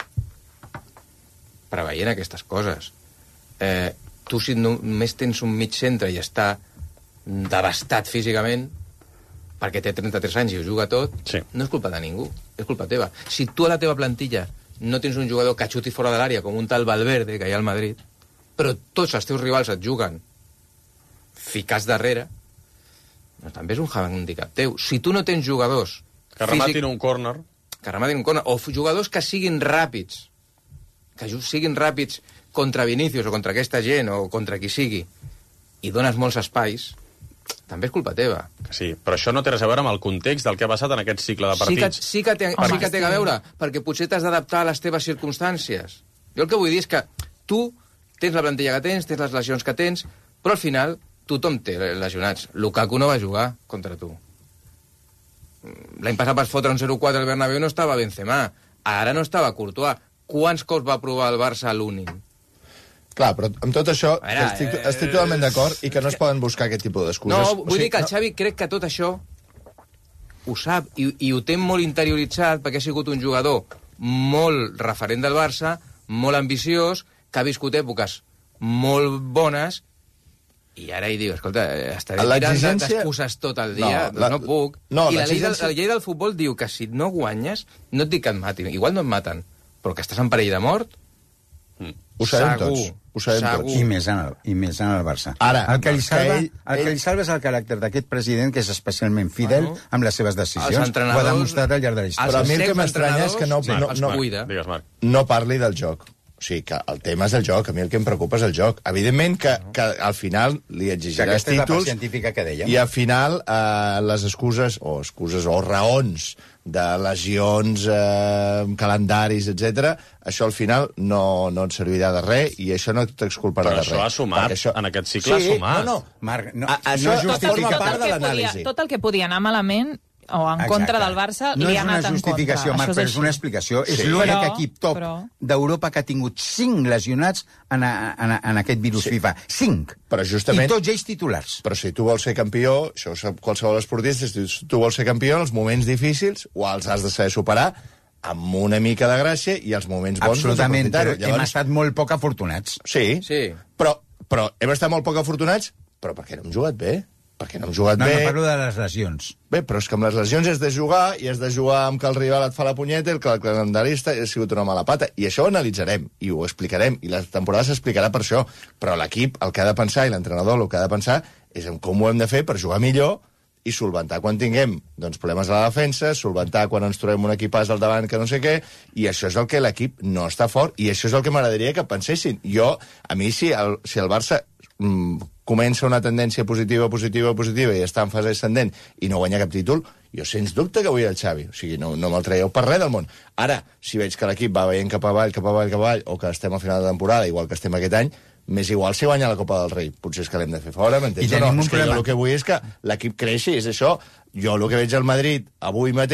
preveient aquestes coses. Tu, si només tens un mig centre i està devastat físicament, perquè té 33 anys i ho juga tot, no és culpa de ningú, és culpa teva. Si tu a la teva plantilla no tens un jugador que xuti fora de l'àrea, com un tal Valverde, que hi ha al Madrid, però tots els teus rivals et juguen ficats darrere, doncs també és un handicap teu. Si tu no tens jugadors que rematin un córner, o jugadors que siguin ràpids, contra Vinícius o contra aquesta gent o contra qui sigui, i dones molts espais, també és culpa teva. Sí, però això no té res a veure amb el context del que ha passat en aquest cicle de partits. Sí que té a veure, perquè potser t'has d'adaptar a les teves circumstàncies. Jo el que vull dir és que tu tens la plantilla que tens les lesions que tens, però al final tothom té lesionats. Lukaku no va jugar contra tu. L'any passat vas fotre un 0-4 al Bernabéu, no estava Benzema. Ara no estava Courtois. Quants cops va provar el Barça a l'únic? Clar, però amb tot això estic totalment d'acord i que no es poden buscar aquest tipus d'excuses. No, vull dir que el Xavi crec que tot això ho sap i ho té molt interioritzat perquè ha sigut un jugador molt referent del Barça, molt ambiciós, que ha viscut èpoques molt bones. I ara hi diu, escolta, estaré mirant d'excuses tot el dia, no puc. I la llei del futbol diu que si no guanyes, no et dic que et matin, igual no et maten, però que estàs en perill de mort, ho sabem tots. I més en el Barça. Ara, el que li salva és el caràcter d'aquest president, que és especialment fidel amb les seves decisions. Ho ha demostrat al llarg de la història. Però a mi el que m'estranya és que no parli del joc. O sigui, que el tema és el joc. A mi el que em preocupa és el joc. Evidentment que al final li exigiràs títols... Aquesta és la part científica que dèiem. I al final les excuses o raons de lesions, calendaris, etc. Això al final no et servirà de res i això no t'exculparà de res. Però això ha sumat, en aquest cicle ha sumat. Marc, això forma part de l'anàlisi. Tot el que podia anar malament o en contra del Barça li ha anat en contra. No és una justificació, Marc, però és una explicació. És l'únic equip top d'Europa que ha tingut 5 lesionats en aquest virus FIFA. 5! I tots ells titulars. Però si tu vols ser campió, això ho sap qualsevol esportista, si tu vols ser campió, els moments difícils o els has de saber superar amb una mica de gràcia i els moments bons... Absolutament, però hem estat molt poc afortunats. Sí, però hem estat molt poc afortunats, però perquè no hem jugat bé. Perquè no hem jugat bé. No parlo de les lesions. Bé, però és que amb les lesions has de jugar, i has de jugar amb que el rival et fa la punyeta, i que el calendarista ha sigut una mala pata. I això ho analitzarem, i ho explicarem, i la temporada s'explicarà per això. Però l'equip el que ha de pensar, i l'entrenador el que ha de pensar, és en com ho hem de fer per jugar millor i solventar quan tinguem problemes a la defensa, solventar quan ens trobem un equipàs al davant que no sé què, i això és el que l'equip no està fort, i això és el que m'agradaria que pensessin. A mi, si el Barça comença una tendència positiva i està en fase ascendent i no guanya cap títol, jo sens dubte que vull el Xavi. O sigui, no me'l traieu per res del món. Ara, si veig que l'equip va veient cap avall, o que estem al final de temporada, igual que estem aquest any, m'és igual si guanya la Copa del Rei. Potser és que l'hem de fer fora, m'entens? És que jo el que vull és que l'equip creixi, és això. Jo el que veig al Madrid avui mateix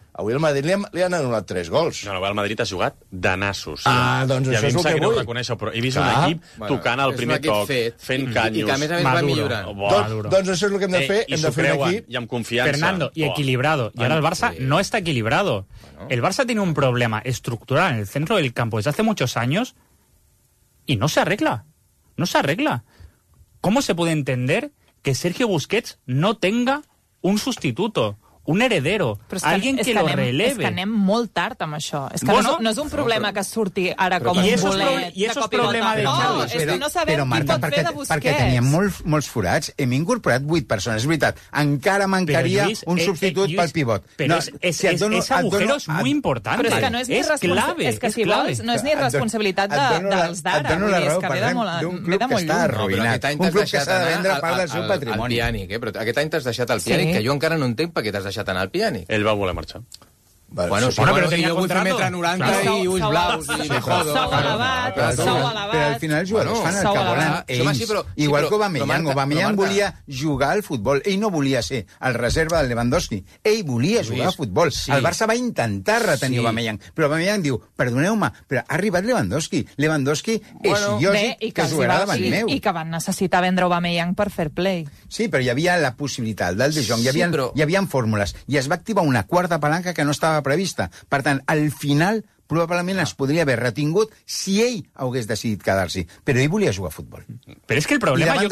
Avui al Madrid li han anul·lat 3 gols. No, el Madrid ha jugat de nassos. Doncs això és el que vull. Reconèixer, però he vist un equip tocant el primer toc, fent canyos. I que a més va millorant. Doncs això és el que hem de fer. Hem de fer un equip... I amb confiança. Fernando, y equilibrado. Y ahora el Barça no está equilibrado. El Barça tiene un problema estructural en el centro del campo desde hace muchos años y no se arregla. No se arregla. ¿Cómo se puede entender que Sergio Busquets no tenga un sustituto, un heredero, alguien que lo releve? És que anem molt tard amb això. És que no és un problema que surti ara com un bolet. I això és problema de Xavi. És que no sabem qui pot fer de Busquets. Perquè teníem molts forats. Hem incorporat 8 persones. És veritat, encara mancaria un substitut pel pivot. Però ese agujero és molt important. Però és que no és ni responsabilitat. És que si vols, no és ni responsabilitat dels d'ara. Et dono la raó, parlem d'un club que està arruïnat. Un club que s'ha de vendre part del seu patrimoni. Però aquest any t'has deixat el Pjanic, que jo encara no entenc per què t'has deixat anar al Pjanic. Ell va voler marxar. Bueno, però tenia jo vull fer metre 90 i ulls blaus i me jodo. Sou elevat. Però al final els jugadors fan el que volen ells. Igual que Aubameyang. Aubameyang volia jugar al futbol. Ell no volia ser el reserva del Lewandowski. Ell volia jugar al futbol. El Barça va intentar retenir Aubameyang. Però Aubameyang diu, perdoneu-me, però ha arribat Lewandowski. Lewandowski és lògic que jugarà davant meu. I que van necessitar vendre Aubameyang per fair play. Sí, però hi havia la possibilitat del De Jong. Hi havia fórmules. I es va activar una quarta palanca que no estava prevista. Per tant, al final, probablement es podria haver retingut si ell hagués decidit quedar-s'hi. Però ell volia jugar a futbol. Pero es que el problema, no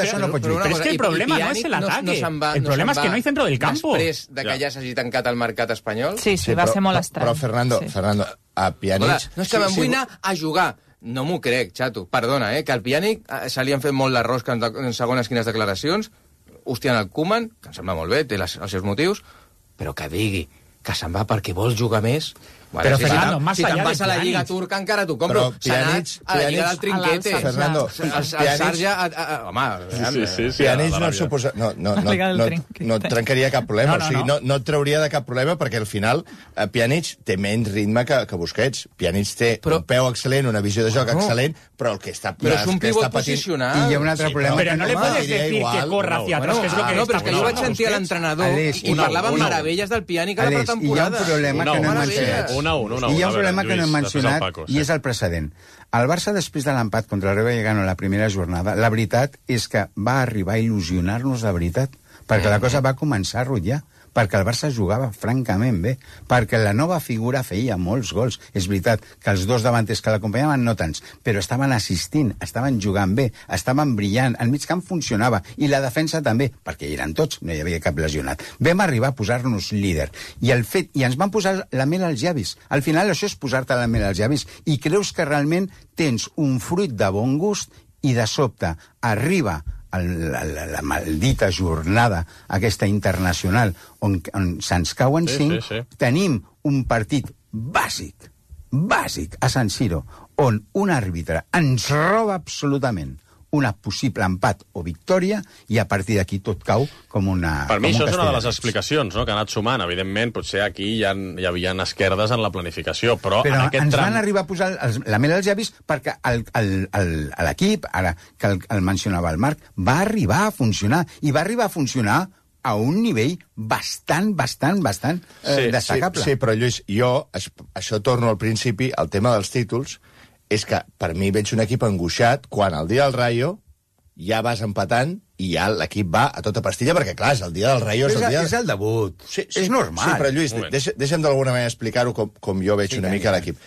es el ataque. El problema es que no hay centro del campo. Després de que ja s'hagi tancat el mercat espanyol... Sí, va ser molt estrany. Però, Fernando, a Pjanic... No, és que me'n vull anar a jugar. No m'ho crec, xato. Perdona, que al Pjanic se li han fet molt la rosca en segones quines declaracions, hostiant el Koeman, que em sembla molt bé, té els seus motius, però que digui que se'n va perquè vol jugar més. Bueno, però, Fernando, si te'n vas a la Lliga Turca encara t'ho compro. S'ha anat a la Lliga del Trinquete. Fernando, el Sarja... Home, Pjanic no suposa... No et trencaria cap problema. O sigui, no et trauria de cap problema perquè al final Pjanic té menys ritme que Busquets. Pjanic té un peu excel·lent, una visió de joc excel·lent, però el que està patint... Però és un pivot posicionat. I hi ha un altre problema. Però no le puedes decir que corra hacia atrás, que és lo que... No, però és que jo vaig sentir a l'entrenador i parlaven meravelles del Pjanic a la pretemporada. Hi ha un problema que no hem mencionat. I hi ha un problema que no hem mencionat i és el precedent. El Barça, després de l'empat contra el Rayo Vallecano la primera jornada, la veritat és que va arribar a il·lusionar-nos de veritat, perquè la cosa va començar a rotllar, perquè el Barça jugava francament bé, perquè la nova figura feia molts gols. És veritat que els dos davanters que l'acompanyaven no tants, però estaven assistint, estaven jugant bé, estaven brillant, el migcamp funcionava, i la defensa també, perquè hi eren tots, no hi havia cap lesionat. Vam arribar a posar-nos líder, i ens van posar la mel als llavis. Al final això és posar-te la mel als llavis, i creus que realment tens un fruit de bon gust, i de sobte arriba la maldita jornada aquesta internacional on se'ns cauen 5, tenim un partit bàsic a San Siro on un àrbitre ens roba absolutament una possible empat o victòria i a partir d'aquí tot cau com una... Per mi això és una de les explicacions, no?, que ha anat sumant. Evidentment, potser aquí hi havia esquerdes en la planificació, però en aquest ens tram... van arribar a posar la mel als llavis perquè l'equip, ara que el mencionava el Marc, va arribar a funcionar, i va arribar a funcionar a un nivell bastant destacable. Sí, però Lluís, jo, això torno al principi, al tema dels títols, és que per mi veig un equip angoixat quan el dia del Rayo ja vas empatant i ja l'equip va a tota pastilla, perquè clar, és el dia del Rayo... És el debut, és normal. Sí, però Lluís, deixa'm d'alguna manera explicar-ho com jo veig una mica l'equip.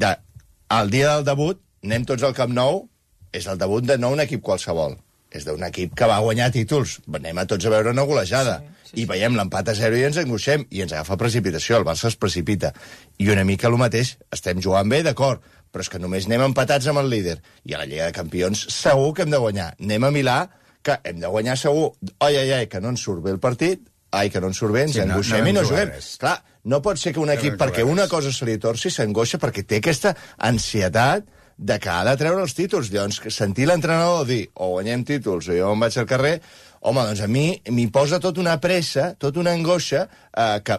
El dia del debut, anem tots al Camp Nou, és el debut de no un equip qualsevol, és d'un equip que va guanyar títols. Anem a tots a veure una golejada. I veiem l'empat a 0 i ens angoixem, i ens agafa precipitació, el Barça es precipita. I una mica el mateix, estem jugant bé, d'acord, però és que només anem empatats amb el líder. I a la Lliga de Campions segur que hem de guanyar. Anem a Milà, que hem de guanyar segur. Ai, que no ens surt bé el partit, que no ens surt bé, ens angoixem i no juguem. Clar, no pot ser que un equip, perquè una cosa se li torci, s'angoixa perquè té aquesta ansietat de que ha de treure els títols. Llavors, sentir l'entrenador dir o guanyem títols o jo em vaig al carrer, home, doncs a mi m'hi posa tota una pressa, tota una angoixa que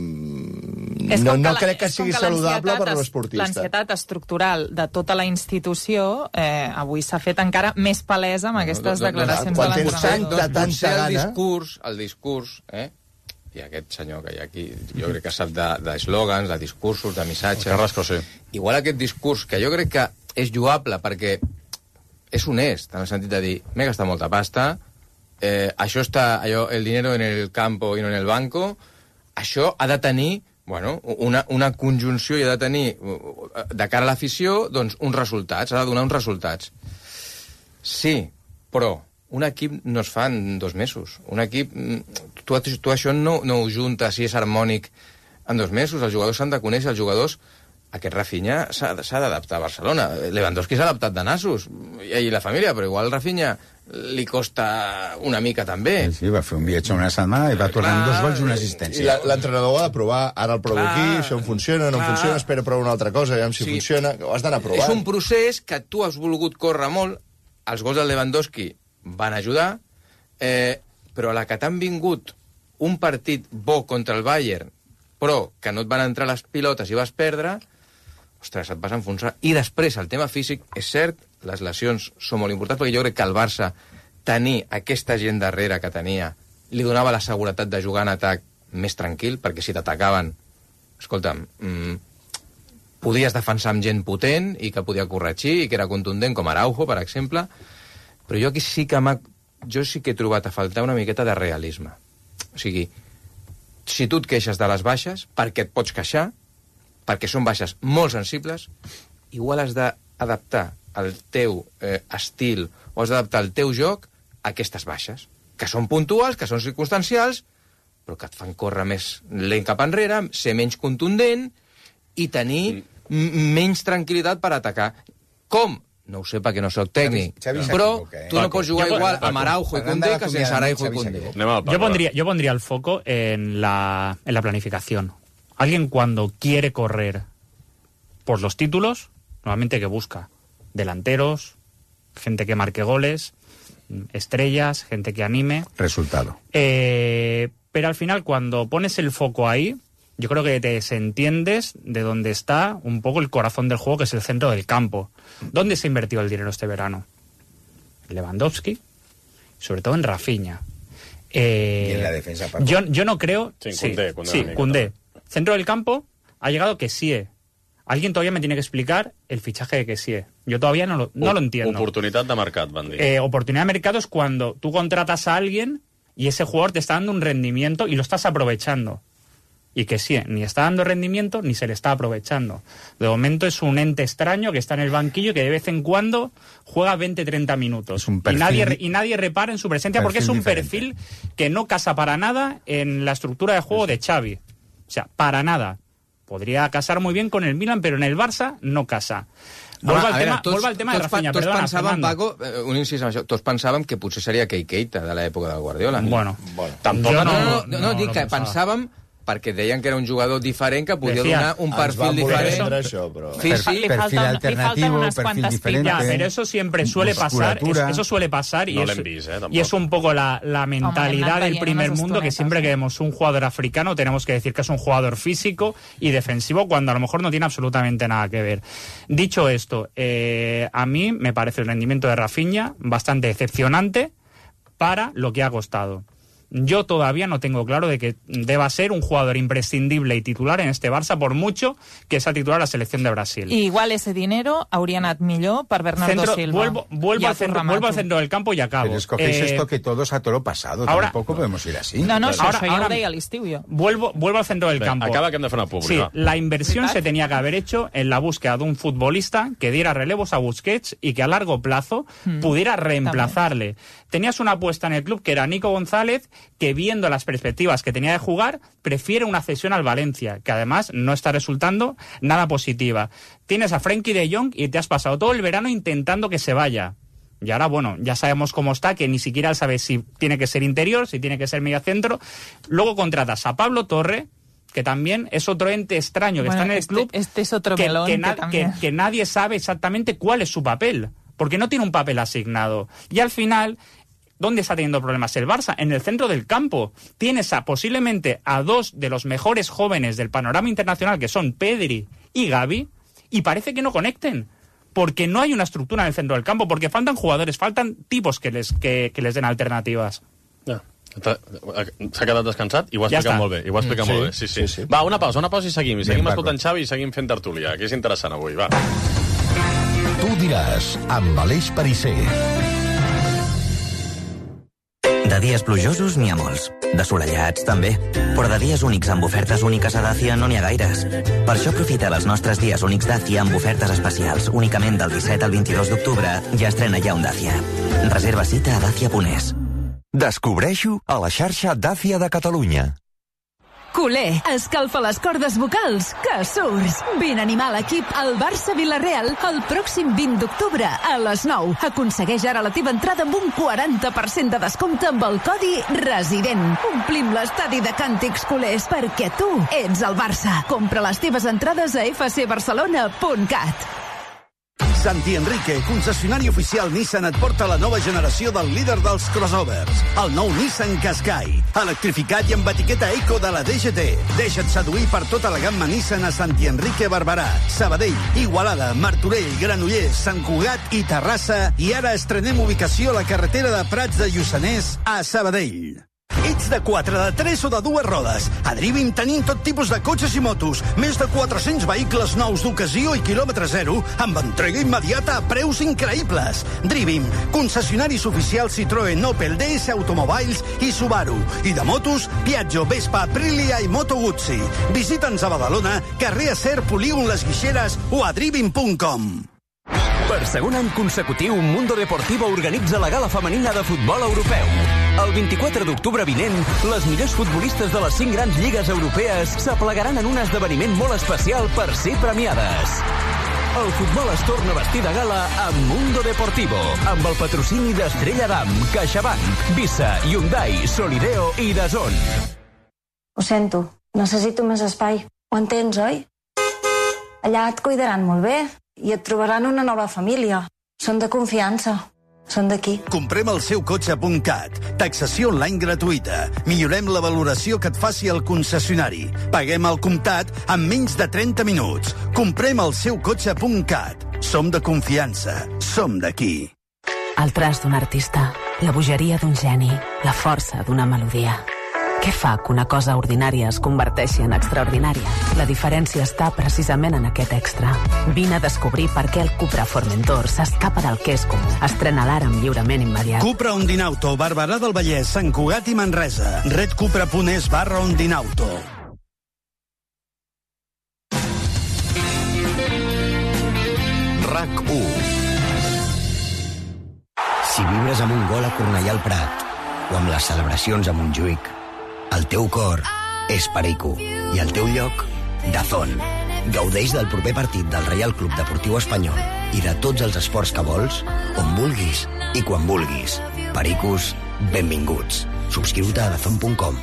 no crec que sigui saludable per a l'esportista. L'ansietat estructural de tota la institució avui s'ha fet encara més palesa amb aquestes declaracions de l'entrenador. Potser el discurs, i aquest senyor que hi ha aquí, jo crec que sap d'eslògans, de discursos, de missatges... Carrasco, sí. Igual aquest discurs, que jo crec que és lloable perquè és honest, en el sentit de dir, m'he gastat molta pasta, això està, el dinero en el campo i no en el banco, això ha de tenir, bueno, una conjunció i ha de tenir, de cara a l'afició, doncs, uns resultats, ha de donar uns resultats. Sí, però un equip no es fa en 2 mesos. Un equip, tu això no ho juntes, si és harmònic, en 2 mesos. Els jugadors s'han de conèixer, els jugadors... Aquest Rafinha s'ha d'adaptar a Barcelona. Lewandowski s'ha adaptat de nassos, i la família, però igual Rafinha li costa una mica també. Sí, va fer un viatge una setmana i va tornar amb 2 gols i una assistència. I l'entrenador ha de provar, ara el provo aquí, això em funciona, no em funciona, espera provar una altra cosa, ja si funciona, ho has d'anar provant. És un procés que tu has volgut córrer molt, els gols del Lewandowski van ajudar, però a la que t'han vingut un partit bo contra el Bayern, però que no et van entrar les pilotes i vas perdre, ostres, et vas enfonsar. I després, el tema físic, és cert, les lesions són molt importants, perquè jo crec que el Barça, tenir aquesta gent darrere que tenia, li donava la seguretat de jugar en atac més tranquil, perquè si t'atacaven, escolta'm, podies defensar amb gent potent i que podia corregir i que era contundent, com Araujo, per exemple, però jo aquí sí que he trobat a faltar una miqueta de realisme. O sigui, si tu et queixes de les baixes, perquè et pots queixar, perquè són baixes molt sensibles, igual has d'adaptar el teu estil o has d'adaptar el teu joc a aquestes baixes, que són puntuals, que són circumstancials, però que et fan córrer més lent cap enrere, ser menys contundent i tenir menys tranquil·litat per atacar. Com? No ho sé perquè no soc tècnic, però tu no pots jugar igual amb Araujo y Koundé que sense Araujo y Koundé. Yo pondría el foco en la planificación. Alguien cuando quiere correr por los títulos, normalmente que busca delanteros, gente que marque goles, estrellas, gente que anime. Resultado. Pero al final, cuando pones el foco ahí, yo creo que te desentiendes de dónde está un poco el corazón del juego, que es el centro del campo. ¿Dónde se ha invertido el dinero este verano? En Lewandowski, sobre todo en Rafinha. Y en la defensa. Yo no creo... Sí, Koundé. Centro del campo ha llegado Kessie. Alguien todavía me tiene que explicar el fichaje de Kessie. Yo todavía no lo entiendo. Oportunitat de mercat, van dir. Oportunidad de mercado es cuando tú contratas a alguien y ese jugador te está dando un rendimiento y lo estás aprovechando. Y Kessie ni está dando rendimiento ni se le está aprovechando. De momento es un ente extraño que está en el banquillo y que de vez en cuando juega 20-30 minutos. Es un perfil, y nadie repara en su presencia porque es un perfil que no casa para nada en la estructura de juego de Xavi. O sea, para nada. Podria casar muy bien con el Milan, però en el Barça no casa. Vuelvo al tema de Rafinha. Tots pensàvem, Paco, un incís amb això, tots pensàvem que potser seria Keita de l'època del Guardiola. Bueno. Tampoc no, dic que pensàvem perquè deien que era un jugador diferent que podia donar un perfil diferent. Això, però... Perfil alternativo, perfil diferente. Ya, pero eso siempre suele pasar. Eso suele pasar y, y es un poco la mentalidad del primer mundo, que siempre que vemos un jugador africano tenemos que decir que es un jugador físico y defensivo cuando a lo mejor no tiene absolutamente nada que ver. Dicho esto, a mí me parece el rendimiento de Rafinha bastante decepcionante para lo que ha costado. Yo todavía no tengo claro de que deba ser un jugador imprescindible y titular en este Barça, por mucho que sea titular la selección de Brasil. Y igual ese dinero hauria anat millor per Bernardo Silva. Vuelvo al centro del campo y acabo. Pero escogéis esto que todos a todo lo pasado. Ahora, tampoco podemos ir así. No, ahora ja ho deia a l'estiu jo. Vuelvo al centro del campo. Acaba que hem de fer una pública. Sí, la inversión se tenía que haber hecho en la búsqueda de un futbolista que diera relevos a Busquets y que a largo plazo pudiera reemplazarle. Tenías una apuesta en el club que era Nico González, que viendo las perspectivas que tenía de jugar, prefiere una cesión al Valencia, que además no está resultando nada positiva. Tienes a Frenkie de Jong y te has pasado todo el verano intentando que se vaya. Y ahora, bueno, ya sabemos cómo está, que ni siquiera sabe si tiene que ser interior, si tiene que ser mediocentro. Luego contratas a Pablo Torre, que también es otro ente extraño que está en el club, este es otro melón que nadie sabe exactamente cuál es su papel, porque no tiene un papel asignado. Y al final, ¿dónde está teniendo problemas el Barça? En el centro del campo. Tienes posiblemente a dos de los mejores jóvenes del panorama internacional, que son Pedri y Gavi, y parece que no conecten, porque no hay una estructura en el centro del campo, porque faltan jugadores, faltan tipos que les den alternativas. S'ha quedat descansat i ho ha explicat molt bé. Molt bé. Sí. Va, una pausa i seguim. Seguim escoltant Xavi i seguim fent tertúlia, que és interessant avui. Va. Tu diràs, amb Aleix Perisser. De dies plujosos n'hi ha molts. De solellats, també. Però de dies únics amb ofertes úniques a Dacia no n'hi ha gaires. Per això aprofita els nostres dies únics Dacia amb ofertes especials. Únicament del 17 al 22 d'octubre ja estrena ja un Dacia. Reserva cita a dacia.es. Descobreixo a la xarxa Dacia de Catalunya. Culer, escalfa les cordes vocals, que surts. Vine a animar l'equip al Barça-Vilareal el pròxim 20 d'octubre a les 9. Aconsegueix ara la teva entrada amb un 40% de descompte amb el codi RESIDENT. Omplim l'estadi de càntics culers perquè tu ets el Barça. Compra les teves entrades a fcbarcelona.cat. Santi Enrique, concessionari oficial Nissan, et porta la nova generació del líder dels crossovers, el nou Nissan Qashqai, electrificat i amb etiqueta eco de la DGT. Deixa't seduir per tota la gamma Nissan a Santi Enrique Barberà, Sabadell, Igualada, Martorell, Granollers, Sant Cugat i Terrassa, i ara estrenem ubicació a la carretera de Prats de Lluçanès a Sabadell. Ets de 4, de 3 o de 2 rodes. A Drivim tenim tot tipus de cotxes i motos. Més de 400 vehicles nous d'ocasió i quilòmetre zero amb entrega immediata a preus increïbles. Drivim, concessionaris oficials Citroën, Opel, DS Automobiles i Subaru. I de motos, Piaggio, Vespa, Aprilia i Moto Guzzi. Visita'ns a Badalona, carrer Acer, Polígon Les Guixeres o a drivim.com. Per segon any consecutiu, Mundo Deportivo organitza la gala femenina de futbol europeu. El 24 d'octubre vinent, les millors futbolistes de les 5 grans lligues europees s'aplegaran en un esdeveniment molt especial per ser premiades. El futbol es torna a vestir de gala amb Mundo Deportivo, amb el patrocini d'Estrella Damm, CaixaBank, Visa, Hyundai, Solideo i DAZN. Ho sento, necessito més espai. Ho entens, oi? Allà et cuidaran molt bé i et trobaran una nova família. Són de confiança. Són d'aquí. Comprem el seu cotxe.cat. Taxació online gratuïta. Millorem la valoració que et faci el concessionari. Paguem al comptat en menys de 30 minuts. Comprem el seu cotxe.cat. Som de confiança. Som d'aquí. El traç d'un artista, la bogeria d'un geni, la força d'una melodia. Què fa que una cosa ordinària es converteixi en extraordinària? La diferència està precisament en aquest extra. Vine a descobrir per què el Cupra Formentor s'escapa del que és comú. Estrena l'ara amb lliurament immediat. Cupra Ondinauto, Barberà del Vallès, Sant Cugat i Manresa. redcupra.es/Ondinauto. RAC1. Si vibres amb un gol a Cornellà al Prat o amb les celebracions a Montjuïc, el teu cor és Perico i el teu lloc, DAZN. Gaudeix del proper partit del Reial Club Deportiu Espanyol i de tots els esports que vols, on vulguis i quan vulguis. Pericos, benvinguts. Subscriu-te a DAZN.com.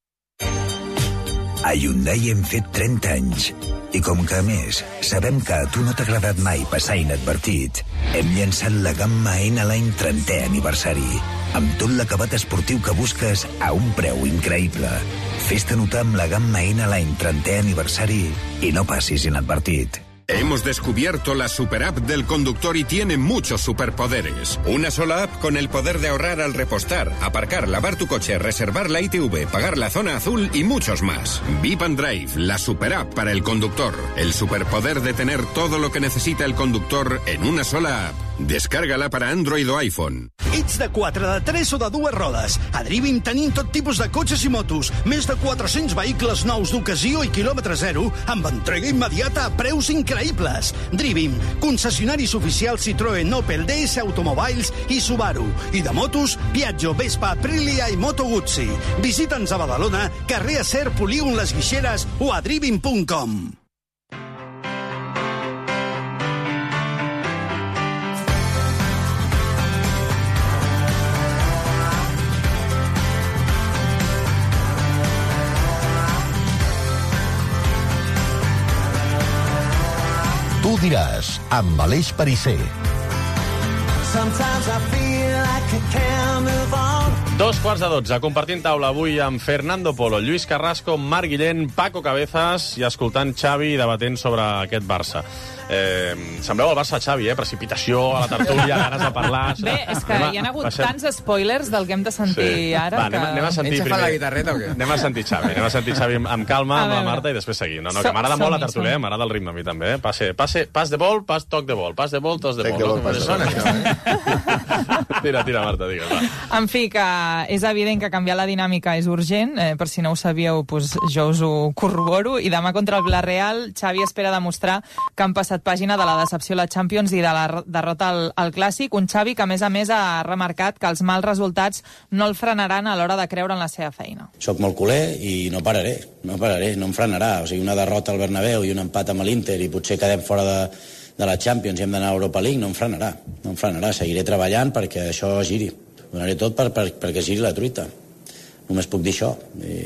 A Hyundai hem fet 30 anys. I com que, a més, sabem que a tu no t'ha agradat mai passar inadvertit, hem llançat la gamma N-Line 30è aniversari, amb tot l'acabat esportiu que busques a un preu increïble. Fes-te notar amb la gamma N-Line 30è aniversari i no passis inadvertit. Hemos descubierto la superapp del conductor y tiene muchos superpoderes. Una sola app con el poder de ahorrar al repostar, aparcar, lavar tu coche, reservar la ITV, pagar la zona azul y muchos más. Vip and Drive, la superapp para el conductor. El superpoder de tener todo lo que necesita el conductor en una sola app. Descárgala para Android o iPhone. Ets de 4, de 3 o de 2 rodes. A Drivim tenim tot tipus de cotxes i motos. Més de 400 vehicles nous d'ocasió i quilòmetre zero amb entrega immediata a preus increïbles. Drivim, concessionaris oficials Citroën, Opel, DS Automobiles i Subaru. I de motos, Piaggio, Vespa, Aprilia i Moto Guzzi. Visita'ns a Badalona, carrer Acer, Polígon Les Guixeres o a drivim.com. Tu diràs, amb Aleix Perisser. 2:45, compartint taula avui amb Fernando Polo, Lluís Carrasco, Marc Guillén, Paco Cabezas i escoltant Xavi i debatent sobre aquest Barça. Sembleu el Barça Xavi, precipitació a la tertúlia, ganes de parlar... Bé, és que hi ha hagut tants spoilers del que hem de sentir ara. Anem a sentir primer. la guitarreta o què? Anem a sentir Xavi amb calma, amb la Marta, i després seguim. No, que m'agrada molt la tertúlia, m'agrada el ritme a mi també. Pas de bol, toc de bol. Pas de bol, tos de bol. Tira, Marta, digues, va. En fi, que és evident que canviar la dinàmica és urgent. Per si no ho sabíeu, jo us ho corroboro. I demà contra el Villarreal, Xavi espera demostrar que han passat pàgina de la decepció a la Champions i de la derrota al Clàssic. Un Xavi que, a més, ha remarcat que els mals resultats no el frenaran a l'hora de creure en la seva feina. Soc molt culer i no pararé, no em frenarà. O sigui, una derrota al Bernabéu i un empat amb l'Inter i potser quedem fora de la Champions i hem d'anar a Europa League, no em frenarà. Seguiré treballant perquè això giri. Ho donaré tot perquè giri la truita. Només puc dir això.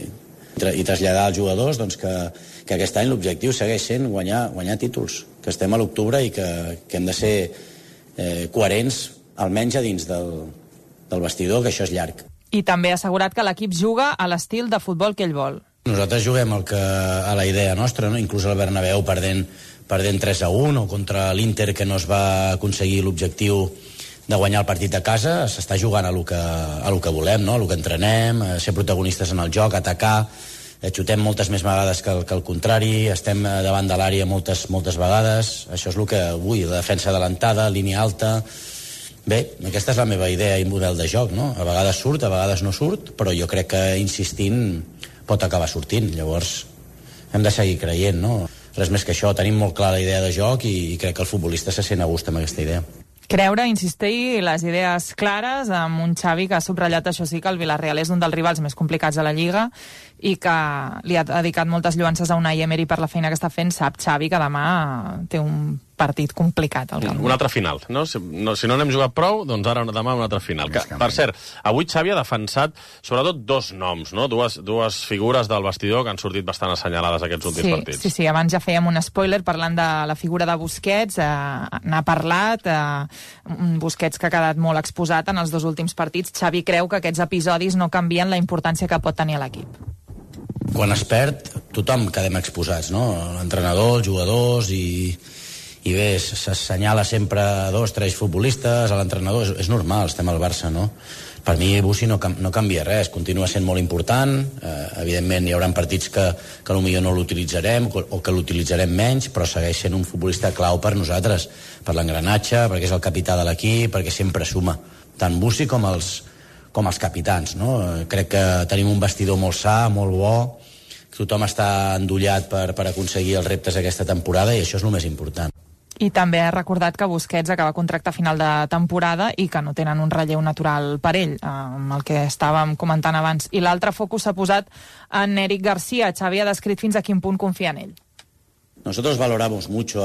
I traslladar als jugadors doncs, que aquest any l'objectiu segueix sent guanyar títols, que estem a l'octubre i que hem de ser coherents, almenys a dins del vestidor, que això és llarg. I també ha assegurat que l'equip juga a l'estil de futbol que ell vol. Nosaltres juguem a la idea nostra, no? Inclús al Bernabéu perdent 3-1 o contra l'Inter, que no es va aconseguir l'objectiu de guanyar el partit a casa. S'està jugant a lo que volem, no? A lo que entrenem, a ser protagonistes en el joc, atacar, xutem moltes més vegades que el contrari, estem davant de l'àrea moltes vegades. Això és el que vull, la defensa adelantada, línia alta. Bé, aquesta és la meva idea i model de joc, no? A vegades surt, a vegades no surt, però jo crec que insistint pot acabar sortint. Llavors hem de seguir creient, no? Res més que això, tenim molt clar la idea de joc i crec que el futbolista se sent a gust amb aquesta idea. Creure, insistir, les idees clares, amb un Xavi que ha subratllat, això sí, que el Villarreal és un dels rivals més complicats de la Lliga i que li ha dedicat moltes lloances a Unai Emery per la feina que està fent. Sap Xavi que demà té un partit complicat al camp. Un altre final, no? Si no n'hem jugat prou, doncs ara demà un altre final. Per cert, avui Xavi ha defensat sobretot dos noms, no? Dues figures del vestidor que han sortit bastant assenyalades aquests últims partits. Sí, abans ja fèiem un spoiler parlant de la figura de Busquets, n'ha parlat, Busquets que ha quedat molt exposat en els dos últims partits. Xavi creu que aquests episodis no canvien la importància que pot tenir a l'equip. Quan es perd, tothom quedem exposats, no? L'entrenador, els jugadors i bé, s'assenyala sempre 2 o 3 futbolistes, a l'entrenador, és normal, estem al Barça, no? Per mi Bussi no canvia res, continua sent molt important, evidentment hi haurà partits que potser no l'utilitzarem o que l'utilitzarem menys, però segueix sent un futbolista clau per nosaltres, per l'engranatge, perquè és el capità de l'equip, perquè sempre suma, tant Bussi com els capitans, no? Crec que tenim un vestidor molt sa, molt bo, tothom està endollat per aconseguir els reptes aquesta temporada i això és el més important. I també ha recordat que Busquets acaba contracte a final de temporada i que no tenen un relleu natural per ell, amb el que estàvem comentant abans. I l'altre focus s'ha posat en Eric García. Xavi ha descrit fins a quin punt confia en ell. Nosotros valoramos mucho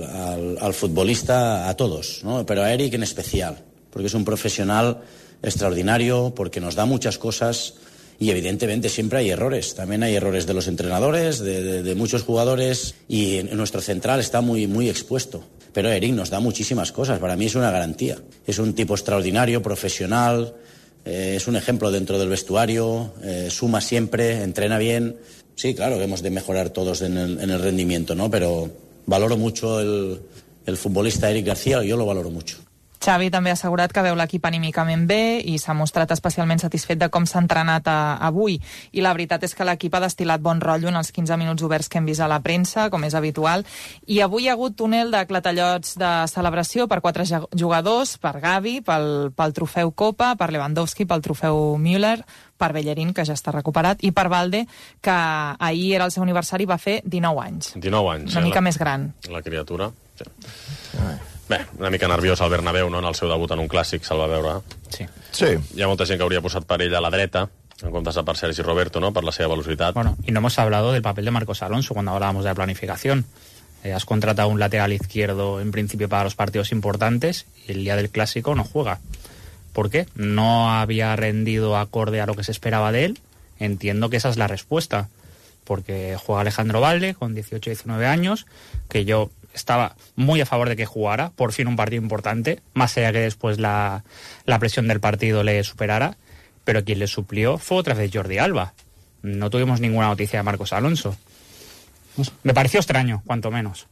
al futbolista, a todos, ¿no? Pero a Eric en especial, porque es un profesional extraordinario, porque nos da muchas cosas y evidentemente siempre hay errores. También hay errores de los entrenadores, de muchos jugadores y en nuestro central está muy expuesto. Pero Eric nos da muchísimas cosas. Para mí es una garantía. Es un tipo extraordinario, profesional, es un ejemplo dentro del vestuario, suma siempre, entrena bien. Sí, claro que hemos de mejorar todos en el rendimiento, ¿no? Pero valoro mucho el futbolista Eric García, yo lo valoro mucho. Xavi també ha assegurat que veu l'equip anímicament bé i s'ha mostrat especialment satisfet de com s'ha entrenat avui. I la veritat és que l'equip ha destil·lat bon rotllo en els 15 minuts oberts que hem vist a la premsa, com és habitual. I avui hi ha hagut túnel de clatellots de celebració per 4 jugadors, per Gavi, pel trofeu Copa, per Lewandowski, pel trofeu Müller, per Bellerín, que ja està recuperat, i per Valde, que ahir era el seu aniversari, va fer 19 anys. 19 anys. Una mica més gran. La criatura. Sí. Bé, una mica nerviós al Bernabéu, no? En el seu debut en un clàssic se'l va veure. Sí. Hi ha molta gent que hauria posat per ell a la dreta, en comptes de per Sergi Roberto, ¿no? Per la seva velocitat. Bueno, y no hemos hablado del papel de Marcos Alonso cuando hablábamos de la planificación. Has contratado un lateral izquierdo en principio para los partidos importantes y el día del clásico no juega. ¿Por qué? No había rendido acorde a lo que se esperaba de él. Entiendo que esa es la respuesta. Porque juega Alejandro Valde con 18-19 años, que yo estaba muy a favor de que jugara, por fin un partido importante, más allá que después la presión del partido le superara, pero quien le suplió fue otra vez Jordi Alba. No tuvimos ninguna noticia de Marcos Alonso. Me pareció extraño, cuanto menos.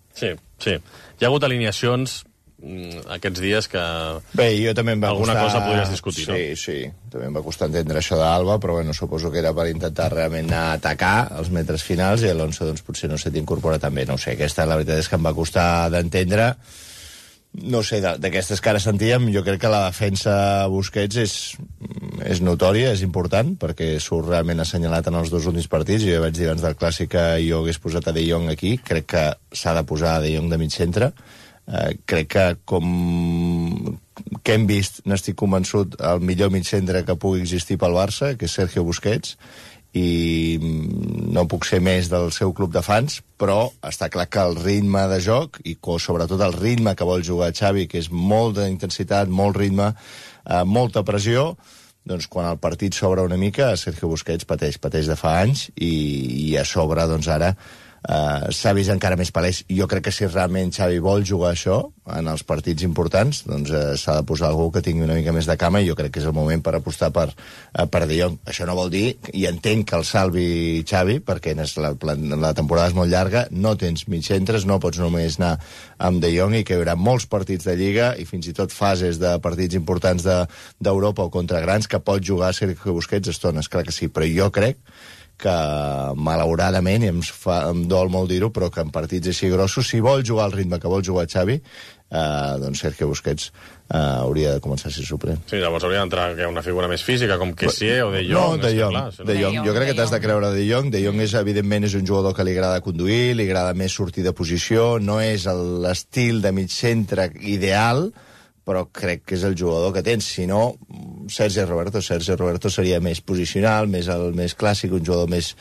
Sí. Hi ha hagut alineacions aquests dies que... Bé, jo també em va alguna costar... cosa podries discutir, no? Sí. També em va costar entendre això d'Alba, però bueno, suposo que era per intentar realment anar a atacar els metres finals, i Alonso, doncs, potser no s'hi incorpora també. No ho sé, aquesta la veritat és que em va costar d'entendre. No sé, d'aquestes que ara sentíem, jo crec que la defensa Busquets és notòria, és important, perquè surt realment assenyalat en els 2 últims partits. Jo vaig dir abans del Clàssic que jo hagués posat a De Jong aquí. Crec que s'ha de posar a De Jong de mig centre. Crec que, com que hem vist, n'estic convençut, el millor mig centre que pugui existir pel Barça, que és Sergio Busquets, i no puc ser més del seu club de fans, però està clar que el ritme de joc, i sobretot el ritme que vol jugar Xavi, que és molta intensitat, molt ritme, molta pressió, doncs quan el partit s'obre una mica, Sergio Busquets pateix de fa anys, i a sobre, doncs ara, s'ha vist encara més palès. Jo crec que si realment Xavi vol jugar això en els partits importants, doncs s'ha de posar algú que tingui una mica més de cama, i jo crec que és el moment per apostar per De Jong. Això no vol dir, i entenc que el salvi Xavi, perquè la temporada és molt llarga, no tens mig centres, no pots només anar amb De Jong, i que hi haurà molts partits de Lliga i fins i tot fases de partits importants d'Europa o contra grans que pot jugar Sergio Busquets estones, clar que sí, però jo crec que, malauradament, i em dol molt dir-ho, però que en partits així grossos, si vol jugar al ritme que vol jugar Xavi, doncs Sergio Busquets hauria de començar a ser suplent. Sí, llavors hauria d'entrar una figura més física, com Kessié o De Jong. No, De Jong. Jo crec que t'has de creure De Jong. De Jong, evidentment, és un jugador que li agrada conduir, li agrada més sortir de posició, no és l'estil de mig centre ideal, però crec que és el jugador que tens. Si no, Sergi Roberto seria més posicional, més clàssic, un jugador més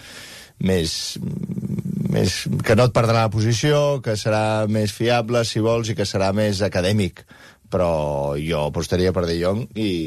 que no et perdrà la posició, que serà més fiable, si vols, i que serà més acadèmic. Però jo apostaria per De Jong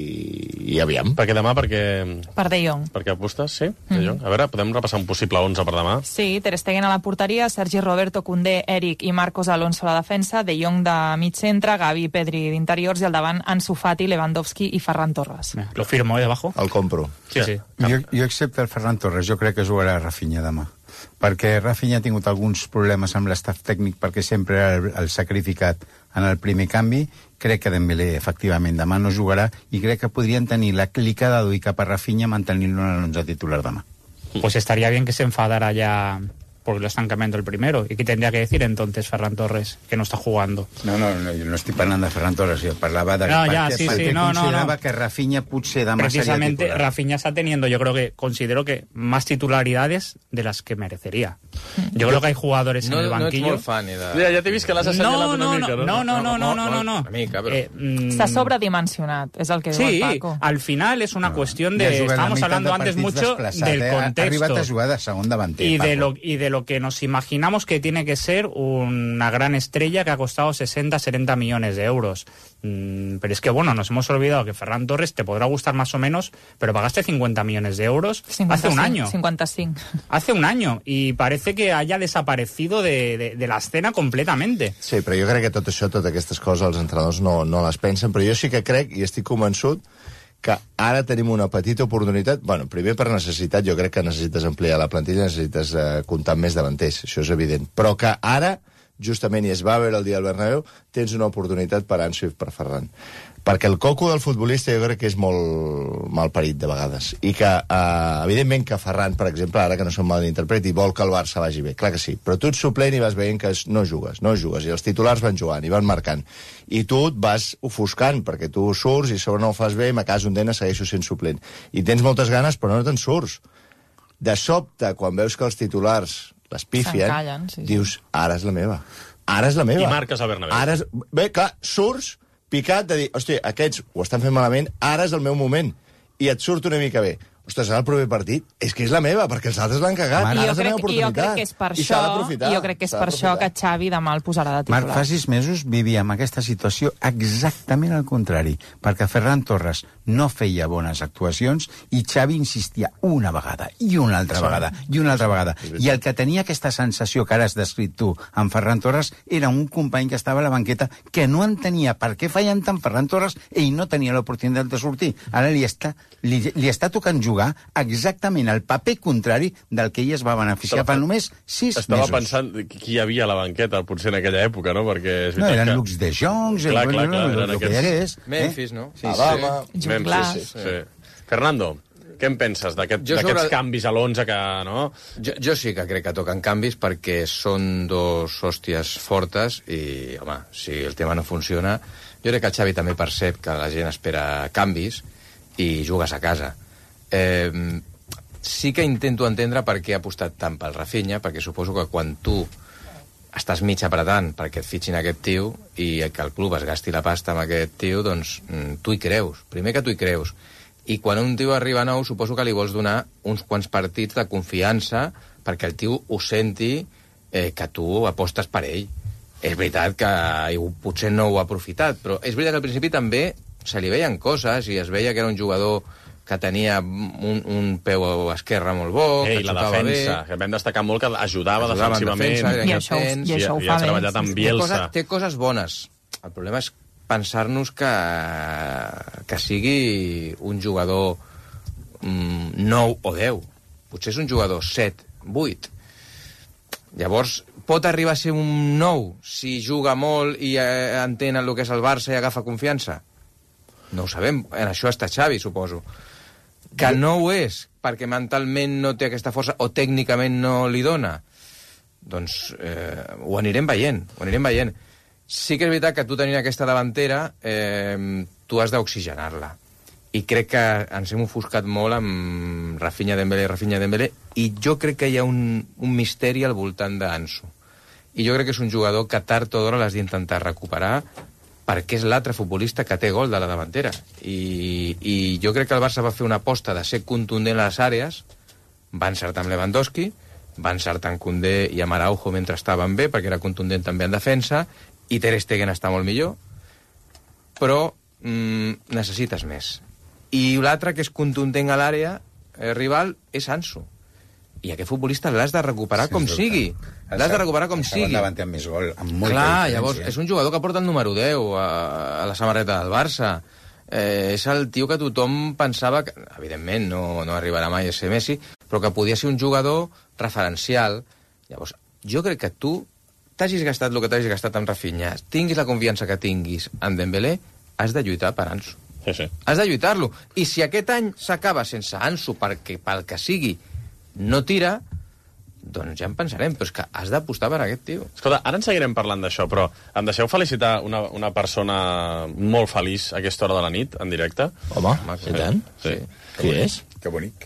i aviam. Per què demà? Per De Jong. Per què apostes? Sí? De Jong. A veure, podem repassar un possible 11 per demà? Sí, Ter Stegen a la porteria, Sergi Roberto, Koundé, Eric i Marcos Alonso a la defensa, De Jong de mig centre, Gavi i Pedri d'interiors, i al davant Ansu Fati, Lewandowski i Ferran Torres. Lo firmo, debajo. El compro. Sí. Jo excepte el Ferran Torres, jo crec que jugarà Rafinha demà, perquè Rafinha ha tingut alguns problemes amb l'estaf tècnic, perquè sempre era el sacrificat en el primer canvi. Crec que Dembélé, efectivament, demà no jugarà, i crec que podrien tenir la clicada d'ull cap a Rafinha mantenint-lo en l'11 titular demà. Pues estaría bien que se enfadara ya por el estancamiento el primero. ¿Y qué tendría que decir entonces Ferran Torres, que no está jugando? No, jo no estic parlant de Ferran Torres, jo parlava de perquè considerava que Rafinha potser demà precisamente sería titular. Rafinha está teniendo, considero que más titularidades de las que merecería. Yo creo que hay jugadores en el banquillo. No ets molt fan, Ja t'he vist que l'has assenyalat una mica, no? No. Una mica, però... S'ha sobredimensionat, és el que diu el Paco. Al final es una cuestión de... Estábamos hablando antes mucho del contexto. Ha arribat a jugar de segon davanter, y de lo que nos imaginamos que tiene que ser una gran estrella que ha costado 60-70 millones de euros. Pero es que, nos hemos olvidado que Ferran Torres te podrá gustar más o menos, pero pagaste 50 millones de euros 55, hace un año. 55. Hace un año, y parece que haya desaparecido de la escena completamente. Sí, però jo crec que tot això, totes aquestes coses, els entrenadors no les pensen, però jo sí que crec, i estic convençut, que ara tenim una petita oportunitat. Primer per necessitat, jo crec que necessites ampliar la plantilla, necessites comptar amb més davanters, això és evident. Però que ara, justament, i es va veure el dia del Bernabéu, tens una oportunitat per Ansu i per Ferran. Perquè el coco del futbolista jo crec que és molt malparit de vegades, i que evidentment que Ferran, per exemple, ara que no som mal d'interpret, i vol que el Barça vagi bé, clar que sí, però tu ets suplent i vas veient que no jugues, i els titulars van jugant i van marcant, i tu et vas ofuscant, perquè tu surts i sobre no ho fas bé, i m'acas un dena, segueixo sent suplent, i tens moltes ganes però no te'n surts. De sobte, quan veus que els titulars les pifien, dius, ara és la meva. I marques el Bernabéu. Bé, clar, surts picat de dir, hòstia, aquests ho estan fent malament, ara és el meu moment, i et surt una mica bé. Ostres, ara el proper partit és que és la meva, perquè els altres l'han cagat. Ara és la meva oportunitat. Jo crec que és per això que Xavi demà el posarà de titular. Marc, fa 6 mesos vivíem aquesta situació exactament al contrari, perquè Ferran Torres no feia bones actuacions i Xavi insistia una vegada, i una altra vegada, i una altra vegada. I el que tenia aquesta sensació que ara has descrit tu amb Ferran Torres era un company que estava a la banqueta que no entenia per què feien tant Ferran Torres, ell no tenia l'oportunitat de sortir. Ara li està tocant jugar jugar exactament el paper contrari del que ell es va beneficiar per només 6 mesos. Estava pensant qui hi havia a la banqueta, potser en aquella època, no? Perquè no, eren Lux de Jongs, clar, el que hi hagués. Memphis, no? Alabama. Memphis, sí. Fernando, què en penses d'aquests canvis a l'11 que, no? Jo sí que crec que toquen canvis perquè són dos hòsties fortes i, home, si el tema no funciona... Jo crec que el Xavi també percep que la gent espera canvis i jugues a casa. Sí que intento entendre per què ha apostat tant pel Rafinha, perquè suposo que quan tu estàs mig apretant perquè et fitxin aquest tio i que el club es gasti la pasta amb aquest tio, doncs tu hi creus. Primer que tu hi creus. I quan un tio arriba nou, suposo que li vols donar uns quants partits de confiança perquè el tio ho senti que tu apostes per ell. És veritat que potser no ho ha aprofitat, però és veritat que al principi també se li veien coses i es veia que era un jugador que tenia un peu esquerre molt bo, que la defensa, que vam destacar molt que ajudava defensivament. I això ho fa ha treballat amb Bielsa. Té coses bones. El problema és pensar-nos que sigui un jugador 9 o 10. Potser és un jugador 7, 8. Llavors, pot arribar a ser un 9 si juga molt i entén el que és el Barça i agafa confiança? No ho sabem. En això està Xavi, suposo. Que no ho és perquè mentalment no té aquesta força o tècnicament no li dona? Doncs ho anirem veient. Sí que és veritat que tu tenint aquesta davantera tu has d'oxigenar-la. I crec que ens hem ofuscat molt amb Rafinha Dembélé, i jo crec que hi ha un misteri al voltant d'Ansu. I jo crec que és un jugador que tard o d'hora l'has d'intentar recuperar perquè és l'altre futbolista que té gol de la davantera. I jo crec que el Barça va fer una aposta de ser contundent a les àrees, va encertar amb Lewandowski, va encertar amb Koundé i amb Araujo mentre estaven bé, perquè era contundent també en defensa, i Ter Stegen està molt millor, però necessites més. I l'altre que és contundent a l'àrea rival és Ansu. I aquest futbolista l'has de recuperar com sigui. L'has de recuperar com sigui. Estava davant amb més gol, amb molta diferència. Clar, llavors, és un jugador que porta el número 10 a la samarreta del Barça. És el tio que tothom pensava que, evidentment, no arribarà mai a ser Messi, però que podia ser un jugador referencial. Llavors, jo crec que tu t'hagis gastat el que t'hagis gastat amb Rafinha, tinguis la confiança que tinguis en Dembélé, has de lluitar per Ansu. Sí. Has de lluitar-lo. I si aquest any s'acaba sense Ansu perquè pel que sigui no tira, doncs ja en pensarem, però és que has d'apostar per aquest tio. Escolta, ara en seguirem parlant d'això, però em deixeu felicitar una persona molt feliç a aquesta hora de la nit, en directe? Home, i tant? Sí. Qui és? Que bonic.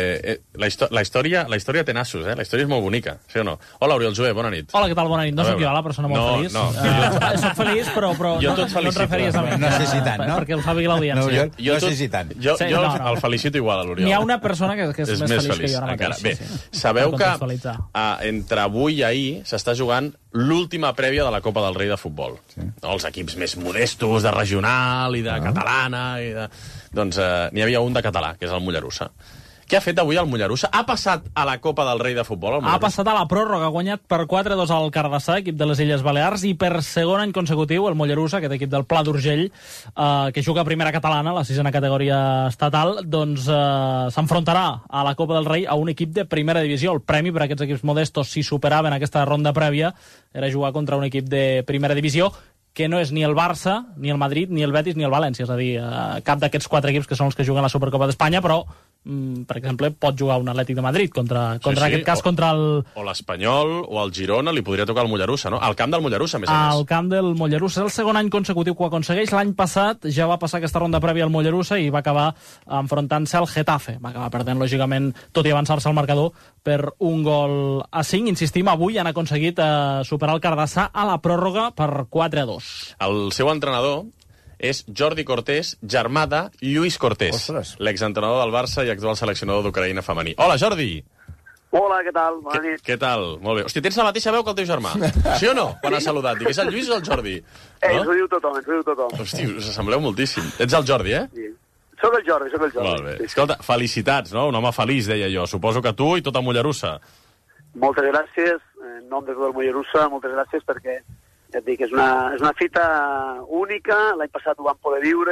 La història té nassos, la història és molt bonica, sí o no? Hola, Oriol Jover, bona nit. Hola, què tal, bona nit? No soc jo la persona molt feliç. No. Soc feliç, però jo no et referies a mi. No sé si tant, no? Perquè el fa bé l'audiència. Jo sé si tant. Jo el felicito igual, a l'Oriol. N'hi ha una persona que és més feliç que jo ara mateix. Bé, sabeu que entre avui i ahir s'està jugant l'última prèvia de la Copa del Rei de futbol. Els equips més modestos, de regional i de catalana. Doncs n'hi havia un de català, que és el Mollerussa. Què ha fet avui el Mollerussa? Ha passat a la Copa del Rei de futbol? Ha passat a la pròrroga, ha guanyat per 4-2 al Cardassà, equip de les Illes Balears, i per segon any consecutiu el Mollerussa, aquest equip del Pla d'Urgell, que juga a primera catalana, la 6a categoria estatal, doncs s'enfrontarà a la Copa del Rei a un equip de primera divisió. El premi per a aquests equips modestos, si superaven aquesta ronda prèvia, era jugar contra un equip de primera divisió, que no és ni el Barça, ni el Madrid, ni el Betis, ni el València. És a dir, cap d'aquests 4 equips que són els que juguen la Supercopa d'Espanya, però per exemple, pot jugar un Atlètic de Madrid contra aquest cas, contra el... O l'Espanyol, o el Girona, li podria tocar el Mollerussa, no? Al camp del Mollerussa, a més a més. Al camp del Mollerussa. És el segon any consecutiu que ho aconsegueix. L'any passat ja va passar aquesta ronda prèvia al Mollerussa i va acabar enfrontant-se al Getafe. Va acabar perdent, lògicament, tot i avançar-se al marcador per 1-5. Insistim, avui han aconseguit superar el Cardassà a la pròrroga per 4-2. El seu entrenador és Jordi Cortés, germà de Lluís Cortés, l'exentrenador del Barça i actual seleccionador d'Ucraïna femení. Hola, Jordi! Hola, què tal? Bona nit. Què tal? Molt bé. Hòstia, tens la mateixa veu que el teu germà. Sí o no? Quan has saludat. Dic, és el Lluís o el Jordi? Ens ho diu tothom, Hosti, us assembleu moltíssim. Ets el Jordi, eh? Sí. Soc el Jordi. Molt bé. Escolta, felicitats, no? Un home feliç, deia jo. Suposo que tu i tota Mollerussa. Moltes gràcies. En nom de tot el Mollerussa, moltes gràcies perquè ja et dic, és una fita única, l'any passat ho vam poder viure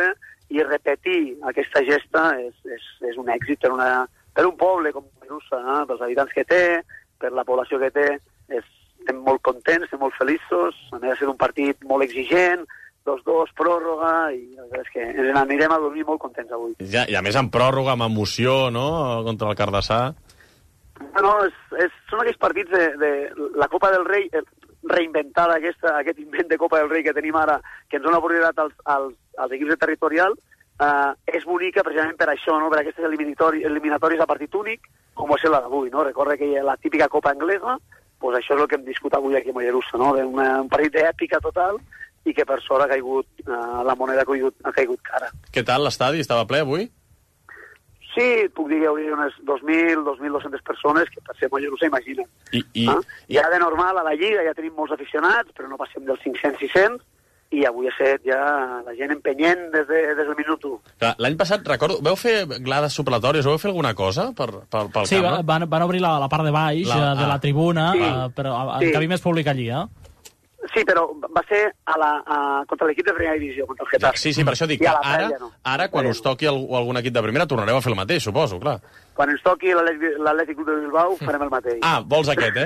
i repetir aquesta gesta és un èxit per un poble com Mollerussa, pels habitants que té, per la població que té. Estem molt contents, estem molt feliços. A més, ha estat un partit molt exigent, 2-2, pròrroga, i la veritat és que ens n'anirem a dormir molt contents avui. Ja, i a més amb pròrroga, amb emoció, no?, contra el Cardassà. No, són aquells partits de la Copa del Rei, reinventada aquest invent de Copa del Rei que tenim ara, que ens dona oportunitat als equips de territorial, és bonica precisament per això, no?, per aquestes eliminatòries a partit únic, com va ser la d'avui, no? Recorda que hi ha la típica Copa anglesa, doncs això és el que hem discutit avui aquí a Mollerussa, no?, un partit d'èpica total, i que per sort ha caigut, la moneda ha caigut cara. Què tal l'estadi? Estava ple avui? Sí, puc dir que hi hauria unes 2.000, 2.200 persones, que per ser Mollerussa, imagina't. Ja de normal a la Lliga ja tenim molts aficionats, però no passem dels 500-600, i avui ha set ja la gent empenyent des del minut 1. L'any passat, recordo, vau fer glades supletòries, vau fer alguna cosa pel camp? Sí, van obrir la part de baix de la tribuna, però en cabia més públic allí, Sí, però va ser contra l'equip de primera divisió, contra el Getafe. Sí, per això dic que ara quan us toqui algun equip de primera, tornareu a fer el mateix, suposo, clar. Quan ens toqui l'Atlètic Club de Bilbao, farem el mateix. Vols aquest,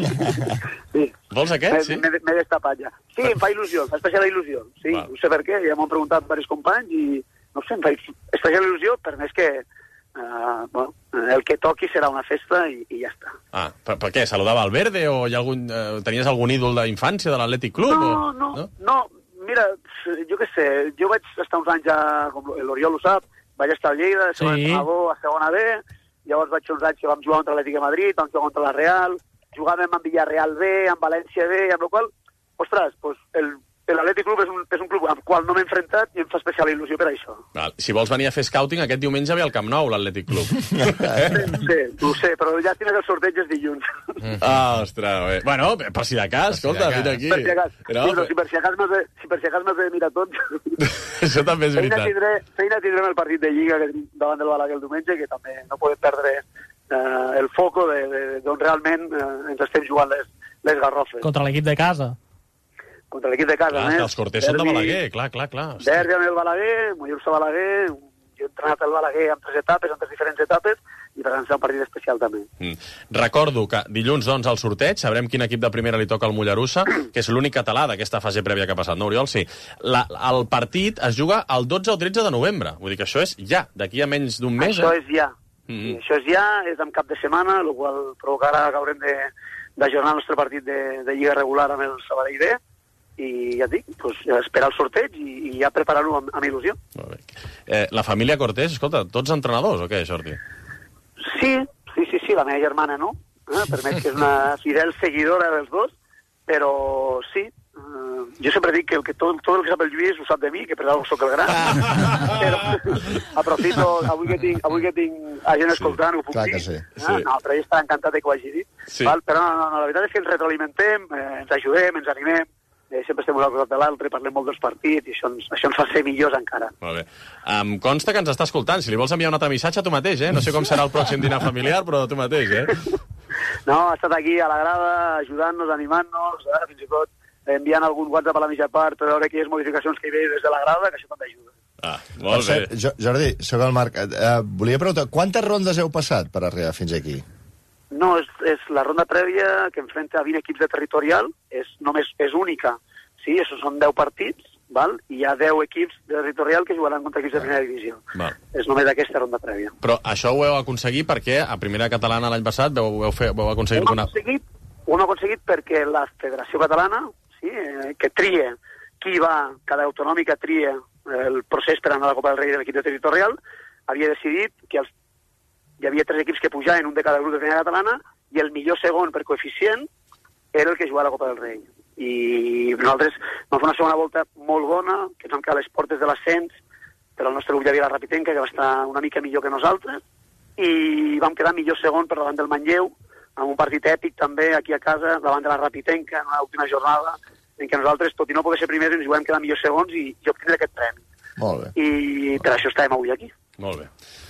Sí. Vols aquest, sí? M'he destapat ja. Sí, em fa il·lusió, em fa especial il·lusió. Sí, no sé per què, ja m'ho han preguntat diversos companys i, no sé, em fa especial il·lusió, per més que el que toqui serà una festa i ja està. Per què? Saludava al Verde o tenies algun ídol d'infància de l'Atlètic Club? No, mira, jo què sé, jo vaig estar uns anys ja, com l'Oriol ho sap, vaig estar a Lleida, a segona B, llavors vaig fer uns anys que vam jugar contra l'Atlètic de Madrid, vam jugar contra la Real, jugàvem amb Villarreal B, amb València B, amb la qual cosa, ostres, l'Atlètic Club és un club amb el qual no m'he enfrentat i em fa especial il·lusió per això. Si vols venir a fer scouting, aquest diumenge ve al Camp Nou, l'Atlètic Club. Sí, ho sé, però ja tens el sorteig és dilluns. Ostres, bé. Bueno, per si de cas, escolta, vine aquí. Per si de cas. Si per si de cas m'has de mirar tot. Això també és veritat. Feina tindrem el partit de Lliga davant del Balaguer el diumenge, que també no podem perdre el foco d'on realment ens estem jugant les garrofes. Contra l'equip de casa. Contra l'equip de casa, Els Cortés són de Balaguer, clar. Derbi amb el Balaguer, Mollerussa Balaguer, jo he entrenat el Balaguer en 3 etapes, en 3 diferents etapes, i per tant serà un partit especial també. Recordo que dilluns, doncs, al sorteig, sabrem quin equip de primera li toca al Mollerussa, que és l'únic català d'aquesta fase prèvia que ha passat, no, Oriol? Sí. El partit es juga el 12 o 13 de novembre, vull dir que això és ja, d'aquí a menys d'un mes. Això és ja. Això és ja, és en cap de setmana, el qual provocarà que haurem d'ajornar el nostre partit de Lliga regular amb el Sabadell B, i ja et dic, esperar el sorteig i ja preparar-ho amb il·lusió. La família Cortés, escolta, tots entrenadors o què, Jordi? Sí, la meva germana no, per més que és una fidel seguidora dels dos, però sí, jo sempre dic que tot el que sap el Lluís ho sap de mi, que per tant soc el gran. Però aprofito, avui que tinc a gent escoltant, ho puc dir. No, però ell està encantat que ho hagi dit. Però no, la veritat és que ens retroalimentem, ens ajudem, ens animem, sempre estem un al costat de l'altre, parlem molt dels partits, i això ens fa ser millors encara. Molt bé. Em consta que ens està escoltant. Si li vols enviar un altre missatge, tu mateix, No sé com serà el pròxim dinar familiar, però tu mateix, No, ha estat aquí a la grada, ajudant-nos, animant-nos, fins i tot enviant algun WhatsApp a la mitja part per veure aquelles modificacions que hi veia des de la grada, que això també ajuda. Molt bé. Jordi, soc el Marc. Volia preguntar, quantes rondes heu passat per arribar fins aquí? No, és la ronda prèvia que enfrenta 20 equips de territorial, és única. Sí, això són 10 partits, val? I hi ha 10 equips de territorial que jugaran contra equips de primera divisió. És només aquesta ronda prèvia. Però això ho heu aconseguit perquè a primera catalana l'any passat vau aconseguir alguna... Ho hem aconseguit perquè la Federació Catalana, sí, que tria qui va, cada autonòmica tria el procés per anar a la Copa del Rei de l'equip de territorial, havia decidit que hi havia 3 equips que pujaven, un de cada grup de primera catalana, i el millor segon per coeficient era el que jugava a la Copa del Rei. I nosaltres vam fer una segona volta molt bona, que ens vam quedar a les portes de l'ascens, però el nostre grup hi havia la Rapitenca, que va estar una mica millor que nosaltres, i vam quedar millor segon per davant del Manlleu, amb un partit èpic també aquí a casa, davant de la Rapitenca, en l'última jornada, en què nosaltres, tot i no poder ser primers, ens hi vam quedar millor segons i obtindre aquest premi. Molt bé. I per això estàvem avui aquí. Molt bé.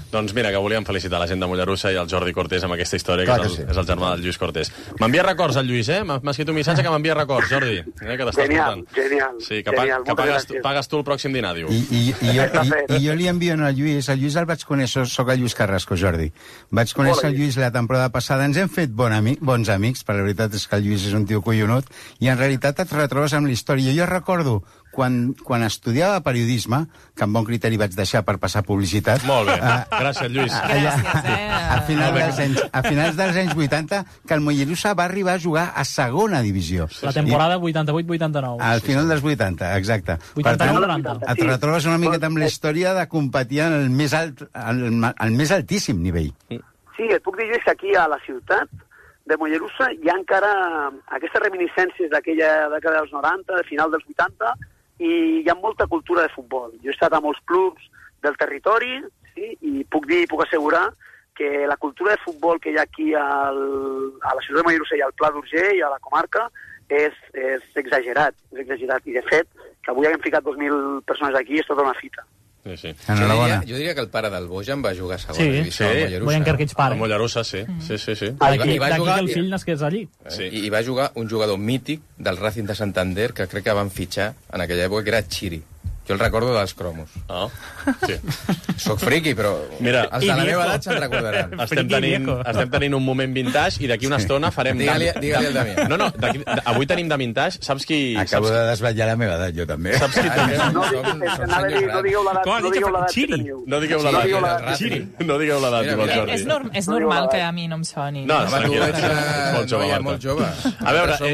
Doncs mira, que volíem felicitar la gent de Mollerussa i el Jordi Cortés amb aquesta història, que és el germà del Lluís Cortés. M'envia records el Lluís, M'ha escrit un missatge que m'envia records, Jordi. Que t'estàs escoltant. Genial. Sí, que pagues tu el pròxim dinar, diu. I jo li envio al Lluís. El Lluís el vaig conèixer, soc el Lluís Carrasco, Jordi. Vaig conèixer el Lluís la temporada passada. Ens hem fet bons amics, però la veritat és que el Lluís és un tio collonut, i en realitat et retrobes amb la història. Jo recordo quan estudiava periodisme, que amb bon criteri vaig deixar per passar publicitat... Molt bé, gràcies, Lluís. A finals dels anys 80, que el Mollerussa va arribar a jugar a segona divisió. La temporada 88-89. Al final dels 80, exacte. 89-90. Et retrobes una miqueta amb la història de competir en el més altíssim nivell. Sí, et puc dir, Lluís, que aquí a la ciutat de Mollerussa hi ha encara aquestes reminiscències d'aquella dècada dels 90, de final dels 80, i hi ha molta cultura de futbol. Jo he estat a molts clubs del territori, sí, i puc assegurar que la cultura de futbol que hi ha aquí a la ciutat de Mollerussa i al Pla d'Urgell i a la comarca és exagerat. I de fet, que avui haguem ficat 2.000 persones aquí és tota una fita. Sí. Jo diria que el pare del Bojan va jugar a segona divisió a Mollerussa. Bojan Kerkic pare. A Mollerussa, sí. D'aquí que el fill nasqués allí. I va jugar un jugador mític del Racing de Santander, que crec que van fitxar en aquella època, que era Chiri. Jo el recordo dels cromos. Sí. Soc friqui, però els de la meva edat se'n recordaran. Estem tenint un moment vintage i d'aquí una estona farem... Digue-li el Damià. No, avui tenim de vintage. Saps qui... Acabo de desvetllar la meva edat, jo també. Saps qui també? No digueu l'edat que teniu. No digueu l'edat, diu el Jordi. És normal que a mi no em soni. No, tu ets molt jove. A veure,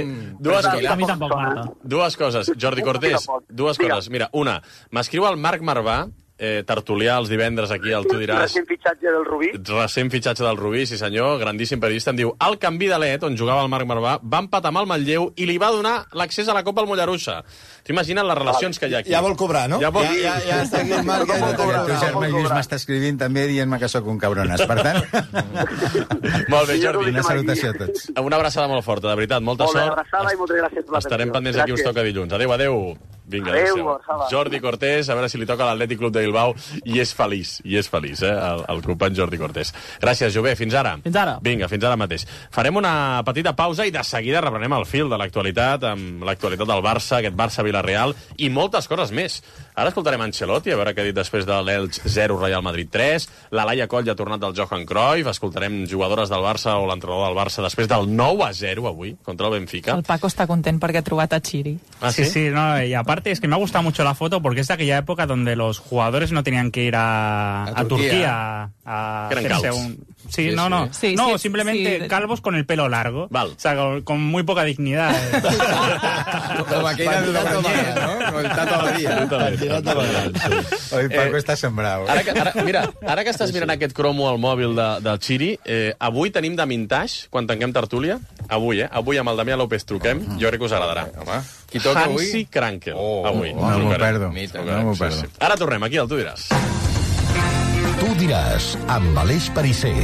dues coses. Jordi Cortés, dues coses. Mira, una, m'escriu el Marc Marvà, tertulià els divendres aquí al Tu diràs... Recent fitxatge del Rubí. Recent fitxatge del Rubí, sí senyor, grandíssim periodista. Em diu, al Canvi de l'Et, on jugava el Marc Marvà, va empatar amb el Manlleu i li va donar l'accés a la Copa al Mollerussa. T'imagines les relacions que hi ha aquí? Ja vol cobrar, no? Ja està aquí el Marc. El teu germà Lluís m'està escrivint també dient-me que sóc un cabrones. Per tant... Molt bé, Jordi. Una salutació a tots. Una abraçada molt forta, de veritat. Molta sort. Molt bé, abraçada i moltes gràcies per l'atenció. Estarem pendents aquí, us toca dilluns. Adéu. Vinga, Jordi Cortés, a veure si li toca l'Atlètic Club de Bilbao, i és feliç, el company Jordi Cortés. Gràcies, Jové, fins ara. Fins ara. Vinga, fins ara mateix. Farem una petita pausa i de seguida reprenem el fil de l'actualitat, amb l'actualitat del Barça, aquest Barça-Vilareal, i moltes coses més. Ara escoltarem Ancelotti, a veure què ha dit després de l'Elx 0, Real Madrid 3, la Laia Coll ha tornat del Johan Cruyff, escoltarem jugadores del Barça o l'entrenador del Barça després del 9-0 avui, contra el Benfica. El Paco está contento porque ha trobat a Chiri. ¿Ah, sí? Sí, no, y aparte es que me ha gustado mucho la foto porque es de aquella época donde los jugadores no tenían que ir a Turquía a hacerse un... Sí, no, simplemente calvos con el pelo largo. Val. O sea, con muy poca dignidad. Com aquella de Logroñés, ¿no? Com el Tato Abadía. Oi, Paco està sembrat. Ara que estàs mirant aquest cromo al mòbil del Chiri, avui tenim de vintage, quan tanquem tertúlia, avui amb el Damià López truquem, jo crec que us agradarà. Qui toca avui? Hansi Krankel, avui. No m'ho perdo. Ara tornem aquí, al Tu diràs. Tu diràs, amb Aleix Perisser.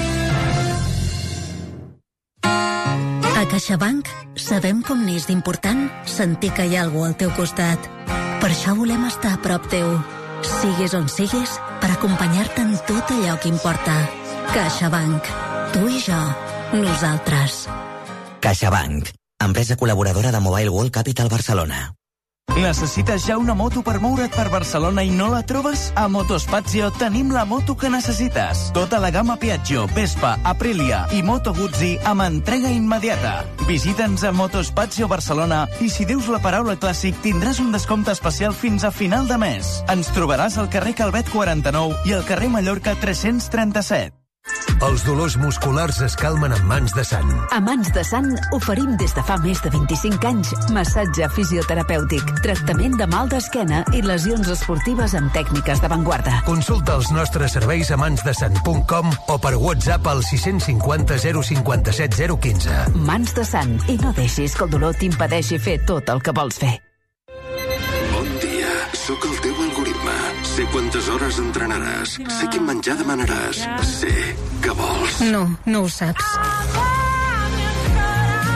A CaixaBank sabem com n'és d'important sentir que hi ha algú al teu costat. Per això volem estar a prop teu, siguis on siguis, per acompanyar-te en tot allò que importa. CaixaBank. Tu i jo. Nosaltres. CaixaBank. Empresa col·laboradora de Mobile World Capital Barcelona. Necessites ja una moto per moure't per Barcelona i no la trobes? A Motospazio tenim la moto que necessites. Tota la gamma Piaggio, Vespa, Aprilia i Moto Guzzi amb entrega immediata. Visita'ns a Motospazio Barcelona i si dius la paraula clàssic tindràs un descompte especial fins a final de mes. Ens trobaràs al carrer Calvet 49 i al carrer Mallorca 337. Els dolors musculars es calmen amb Mans de Sant. A Mans de Sant oferim des de fa més de 25 anys massatge fisioterapèutic, tractament de mal d'esquena i lesions esportives amb tècniques d'avantguarda. Consulta els nostres serveis a mansdesant.com o per WhatsApp al 650 057 015. Mans de Sant. I no deixis que el dolor t'impedeixi fer tot el que vols fer. Bon dia, sóc el teu algoritme. Sé quantes hores entrenaràs. Sé quin menjar demanaràs. Sé què vols. No ho saps.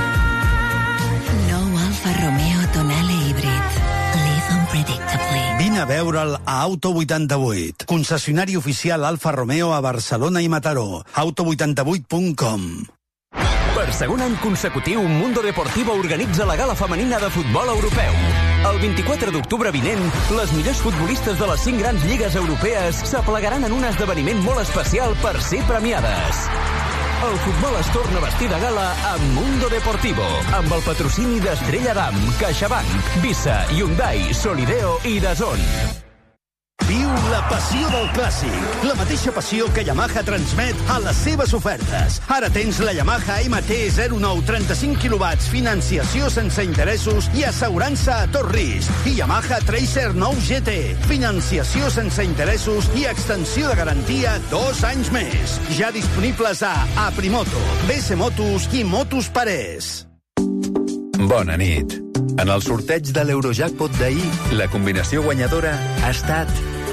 Nou Alfa Romeo Tonale Híbrid. Live unpredictably. Vine a veure'l a Auto 88, concessionari oficial Alfa Romeo a Barcelona i Mataró. Auto88.com. Per segon any consecutiu, Mundo Deportivo organitza la gala femenina de futbol europeu. El 24 d'octubre vinent, les millors futbolistes de les 5 grans lligues europees s'aplegaran en un esdeveniment molt especial per ser premiades. El futbol es torna a vestir de gala amb Mundo Deportivo, amb el patrocini d'Estrella Damm, CaixaBank, Visa, Hyundai, Solideo i DAZN. Viu la passió del clàssic, la mateixa passió que Yamaha transmet a les seves ofertes. Ara tens la Yamaha MT-09 35 kW, financiació sense interessos i assegurança a tot risc. I Yamaha Tracer 9 GT, financiació sense interessos i extensió de garantia 2 anys més. Ja disponibles a Aprimoto, BS Motos i Motos Parés. Bona nit. En el sorteig de l'Eurojackpot d'ahir, la combinació guanyadora ha estat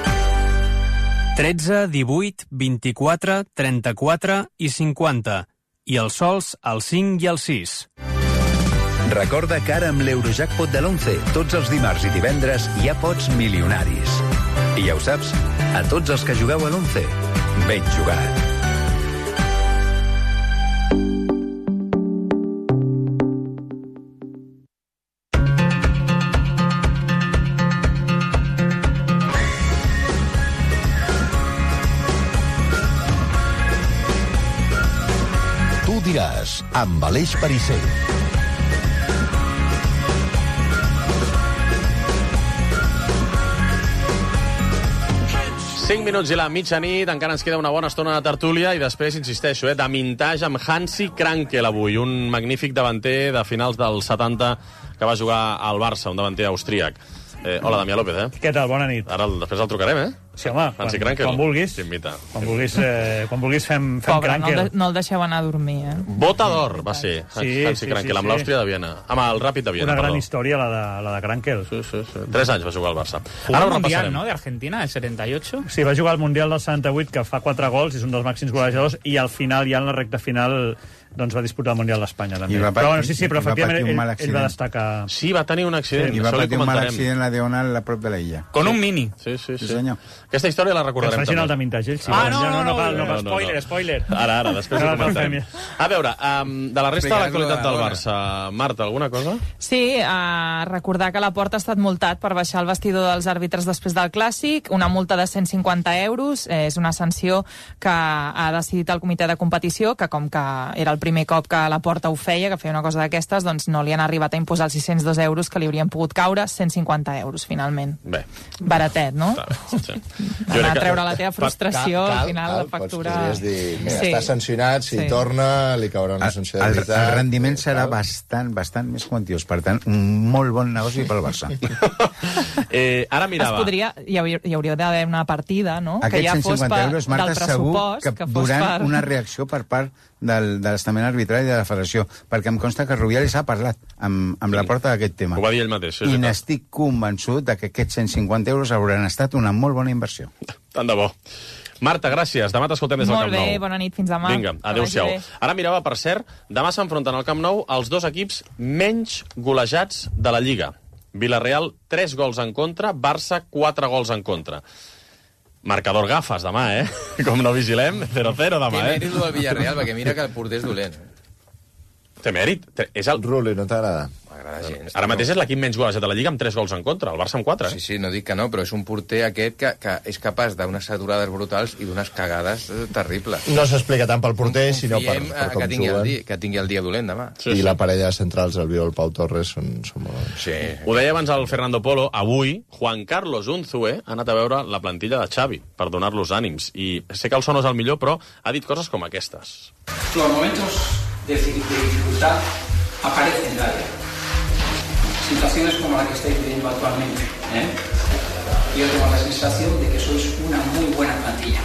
13, 18, 24, 34 i 50. I els sols, el 5 i el 6. Recorda que ara amb l'Eurojackpot de l'11, tots els dimarts i divendres hi ha pots milionaris. I ja ho saps, a tots els que jugueu a l'11, ben jugat. Diràs, amb Aleix Pariser. Cinc minuts i la mitjanit, encara ens queda una bona estona de tertúlia i després, insisteixo, de mintatge amb Hansi Krankel avui, un magnífic davanter de finals dels 70 que va jugar al Barça, un davanter austríac. Hola, Damià López, Què tal? Bona nit. Ara després el trucarem, Sí, home, quan vulguis. Quan vulguis fem Pobre, Krankel. no el deixeu anar a dormir, Bota d'or va ser Hansi Krankel, amb l'Àustria de Viena. Amb el Ràpid de Viena, Una gran història, la de Krankel. Sí. 3 anys va jugar al Barça. Jugó al Mundial, ¿no?, de Argentina, el 78. Sí, va jugar al Mundial del 78, que fa 4 gols, és un dels màxims golejadors, i al final, ja en la recta final, doncs va disputar el Mundial d'Espanya, també. Però efectivament, ell va destacar... Sí, va tenir un accident. I va patir un mal accident la Diagonal a prop de la illa. Con un mini. Sí. Senyor. Aquesta història la recordarem també. Que es facin el de mintatge, ells sí. No, spoiler. Ara, després ho comentem. A veure, de la resta de l'actualitat del Barça, Marta, alguna cosa? Sí, recordar que la Porta ha estat multat per baixar el vestidor dels àrbitres després del Clàssic, una multa de 150 euros, és una sanció que ha decidit el comitè de competició, que com que era el primer cop que la Porta ho feia, que feia una cosa d'aquestes, doncs no li han arribat a imposar els 602 euros que li haurien pogut caure, 150 euros, finalment. Bé. Baratet, no? Sí. Anar a treure la teva frustració, al final la factura... Podries dir, mira, està sancionat, si torna, li caurà una sanció de veritat. El rendiment serà bastant més quantiós, per tant, un molt bon negoci pel Barça. Ara mirava... Hi hauria d'haver una partida, no? Aquests que ja fos 150 euros, Marta, segur que duran una reacció per part de l'estament arbitrari de la federació, perquè em consta que Rubiales ha parlat amb la Porta d'aquest tema. Ho va dir ell mateix. I n'estic convençut que aquests 150 euros hauran estat una molt bona inversió. Tant de bo. Marta, gràcies. Demà t'escoltem des del Camp Nou. Molt bé, bona nit, fins demà. Vinga, adéu-siau. Ara mirava, per cert, demà s'enfronten al Camp Nou els dos equips menys golejats de la Lliga. Villarreal, 3 gols en contra, Barça, 4 gols en contra. Marcador gafes demà, Com no vigilem, 0-0 demà, Té mèrit el Villarreal, perquè mira que el porter és dolent. Té mèrit. És el... Rulli, no t'agrada? M'agrada gens. Ara mateix és l'equip menys golejat de la Lliga amb 3 gols en contra, el Barça amb 4. Sí, no dic que no, però és un porter aquest que és capaç d'unes saturades brutals i d'unes cagades terribles. No s'explica tant pel porter, sinó per com juguen. Que tingui el dia dolent demà. I la parella centrals, el Viol Pau Torres, són molt bons. Sí. Ho deia abans el Fernando Polo, avui Juan Carlos Unzué ha anat a veure la plantilla de Xavi per donar-los ànims. I sé que el so no és el millor, però ha dit coses com aquestes. Los momentos de dificultad aparecen en el área. Situaciones como la que estáis viviendo actualmente. Yo tengo la sensación de que sois una muy buena plantilla.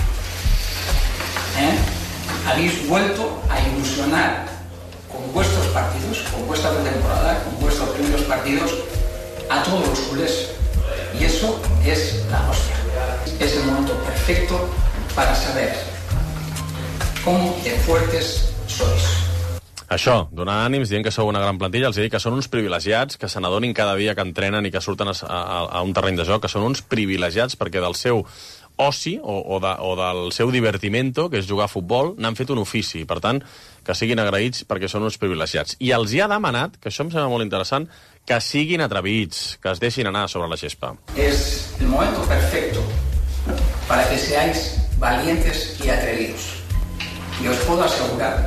Habéis vuelto a ilusionar con vuestros partidos, con vuestra pretemporada, con vuestros primeros partidos, a todos los culés. Y eso es la hostia. Es el momento perfecto para saber cómo de fuertes sois. Això, donar ànims, dient que sou una gran plantilla, els dic que són uns privilegiats, que se n'adonin cada dia que entrenen i que surten a un terreny de joc, que són uns privilegiats perquè del seu oci o del seu divertimento, que és jugar a futbol, n'han fet un ofici. Per tant, que siguin agraïts perquè són uns privilegiats. I els hi ha demanat, que això em sembla molt interessant, que siguin atrevits, que es deixin anar sobre la gespa. Es el momento perfecto para que seáis valientes y atrevidos. Y os puedo asegurar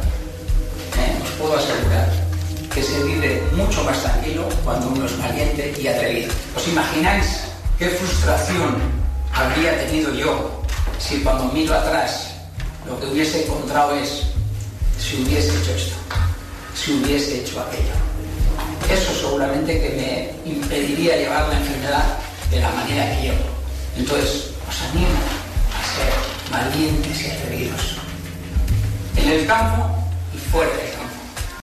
que se vive mucho más tranquilo cuando uno es valiente y atrevido. ¿Os imagináis qué frustración habría tenido yo si cuando miro atrás lo que hubiese encontrado es si hubiese hecho esto, si hubiese hecho aquello? Eso seguramente que me impediría llevar la enfermedad de la manera que llevo. Entonces, os animo a ser valientes y atrevidos. En el campo y fuera del campo.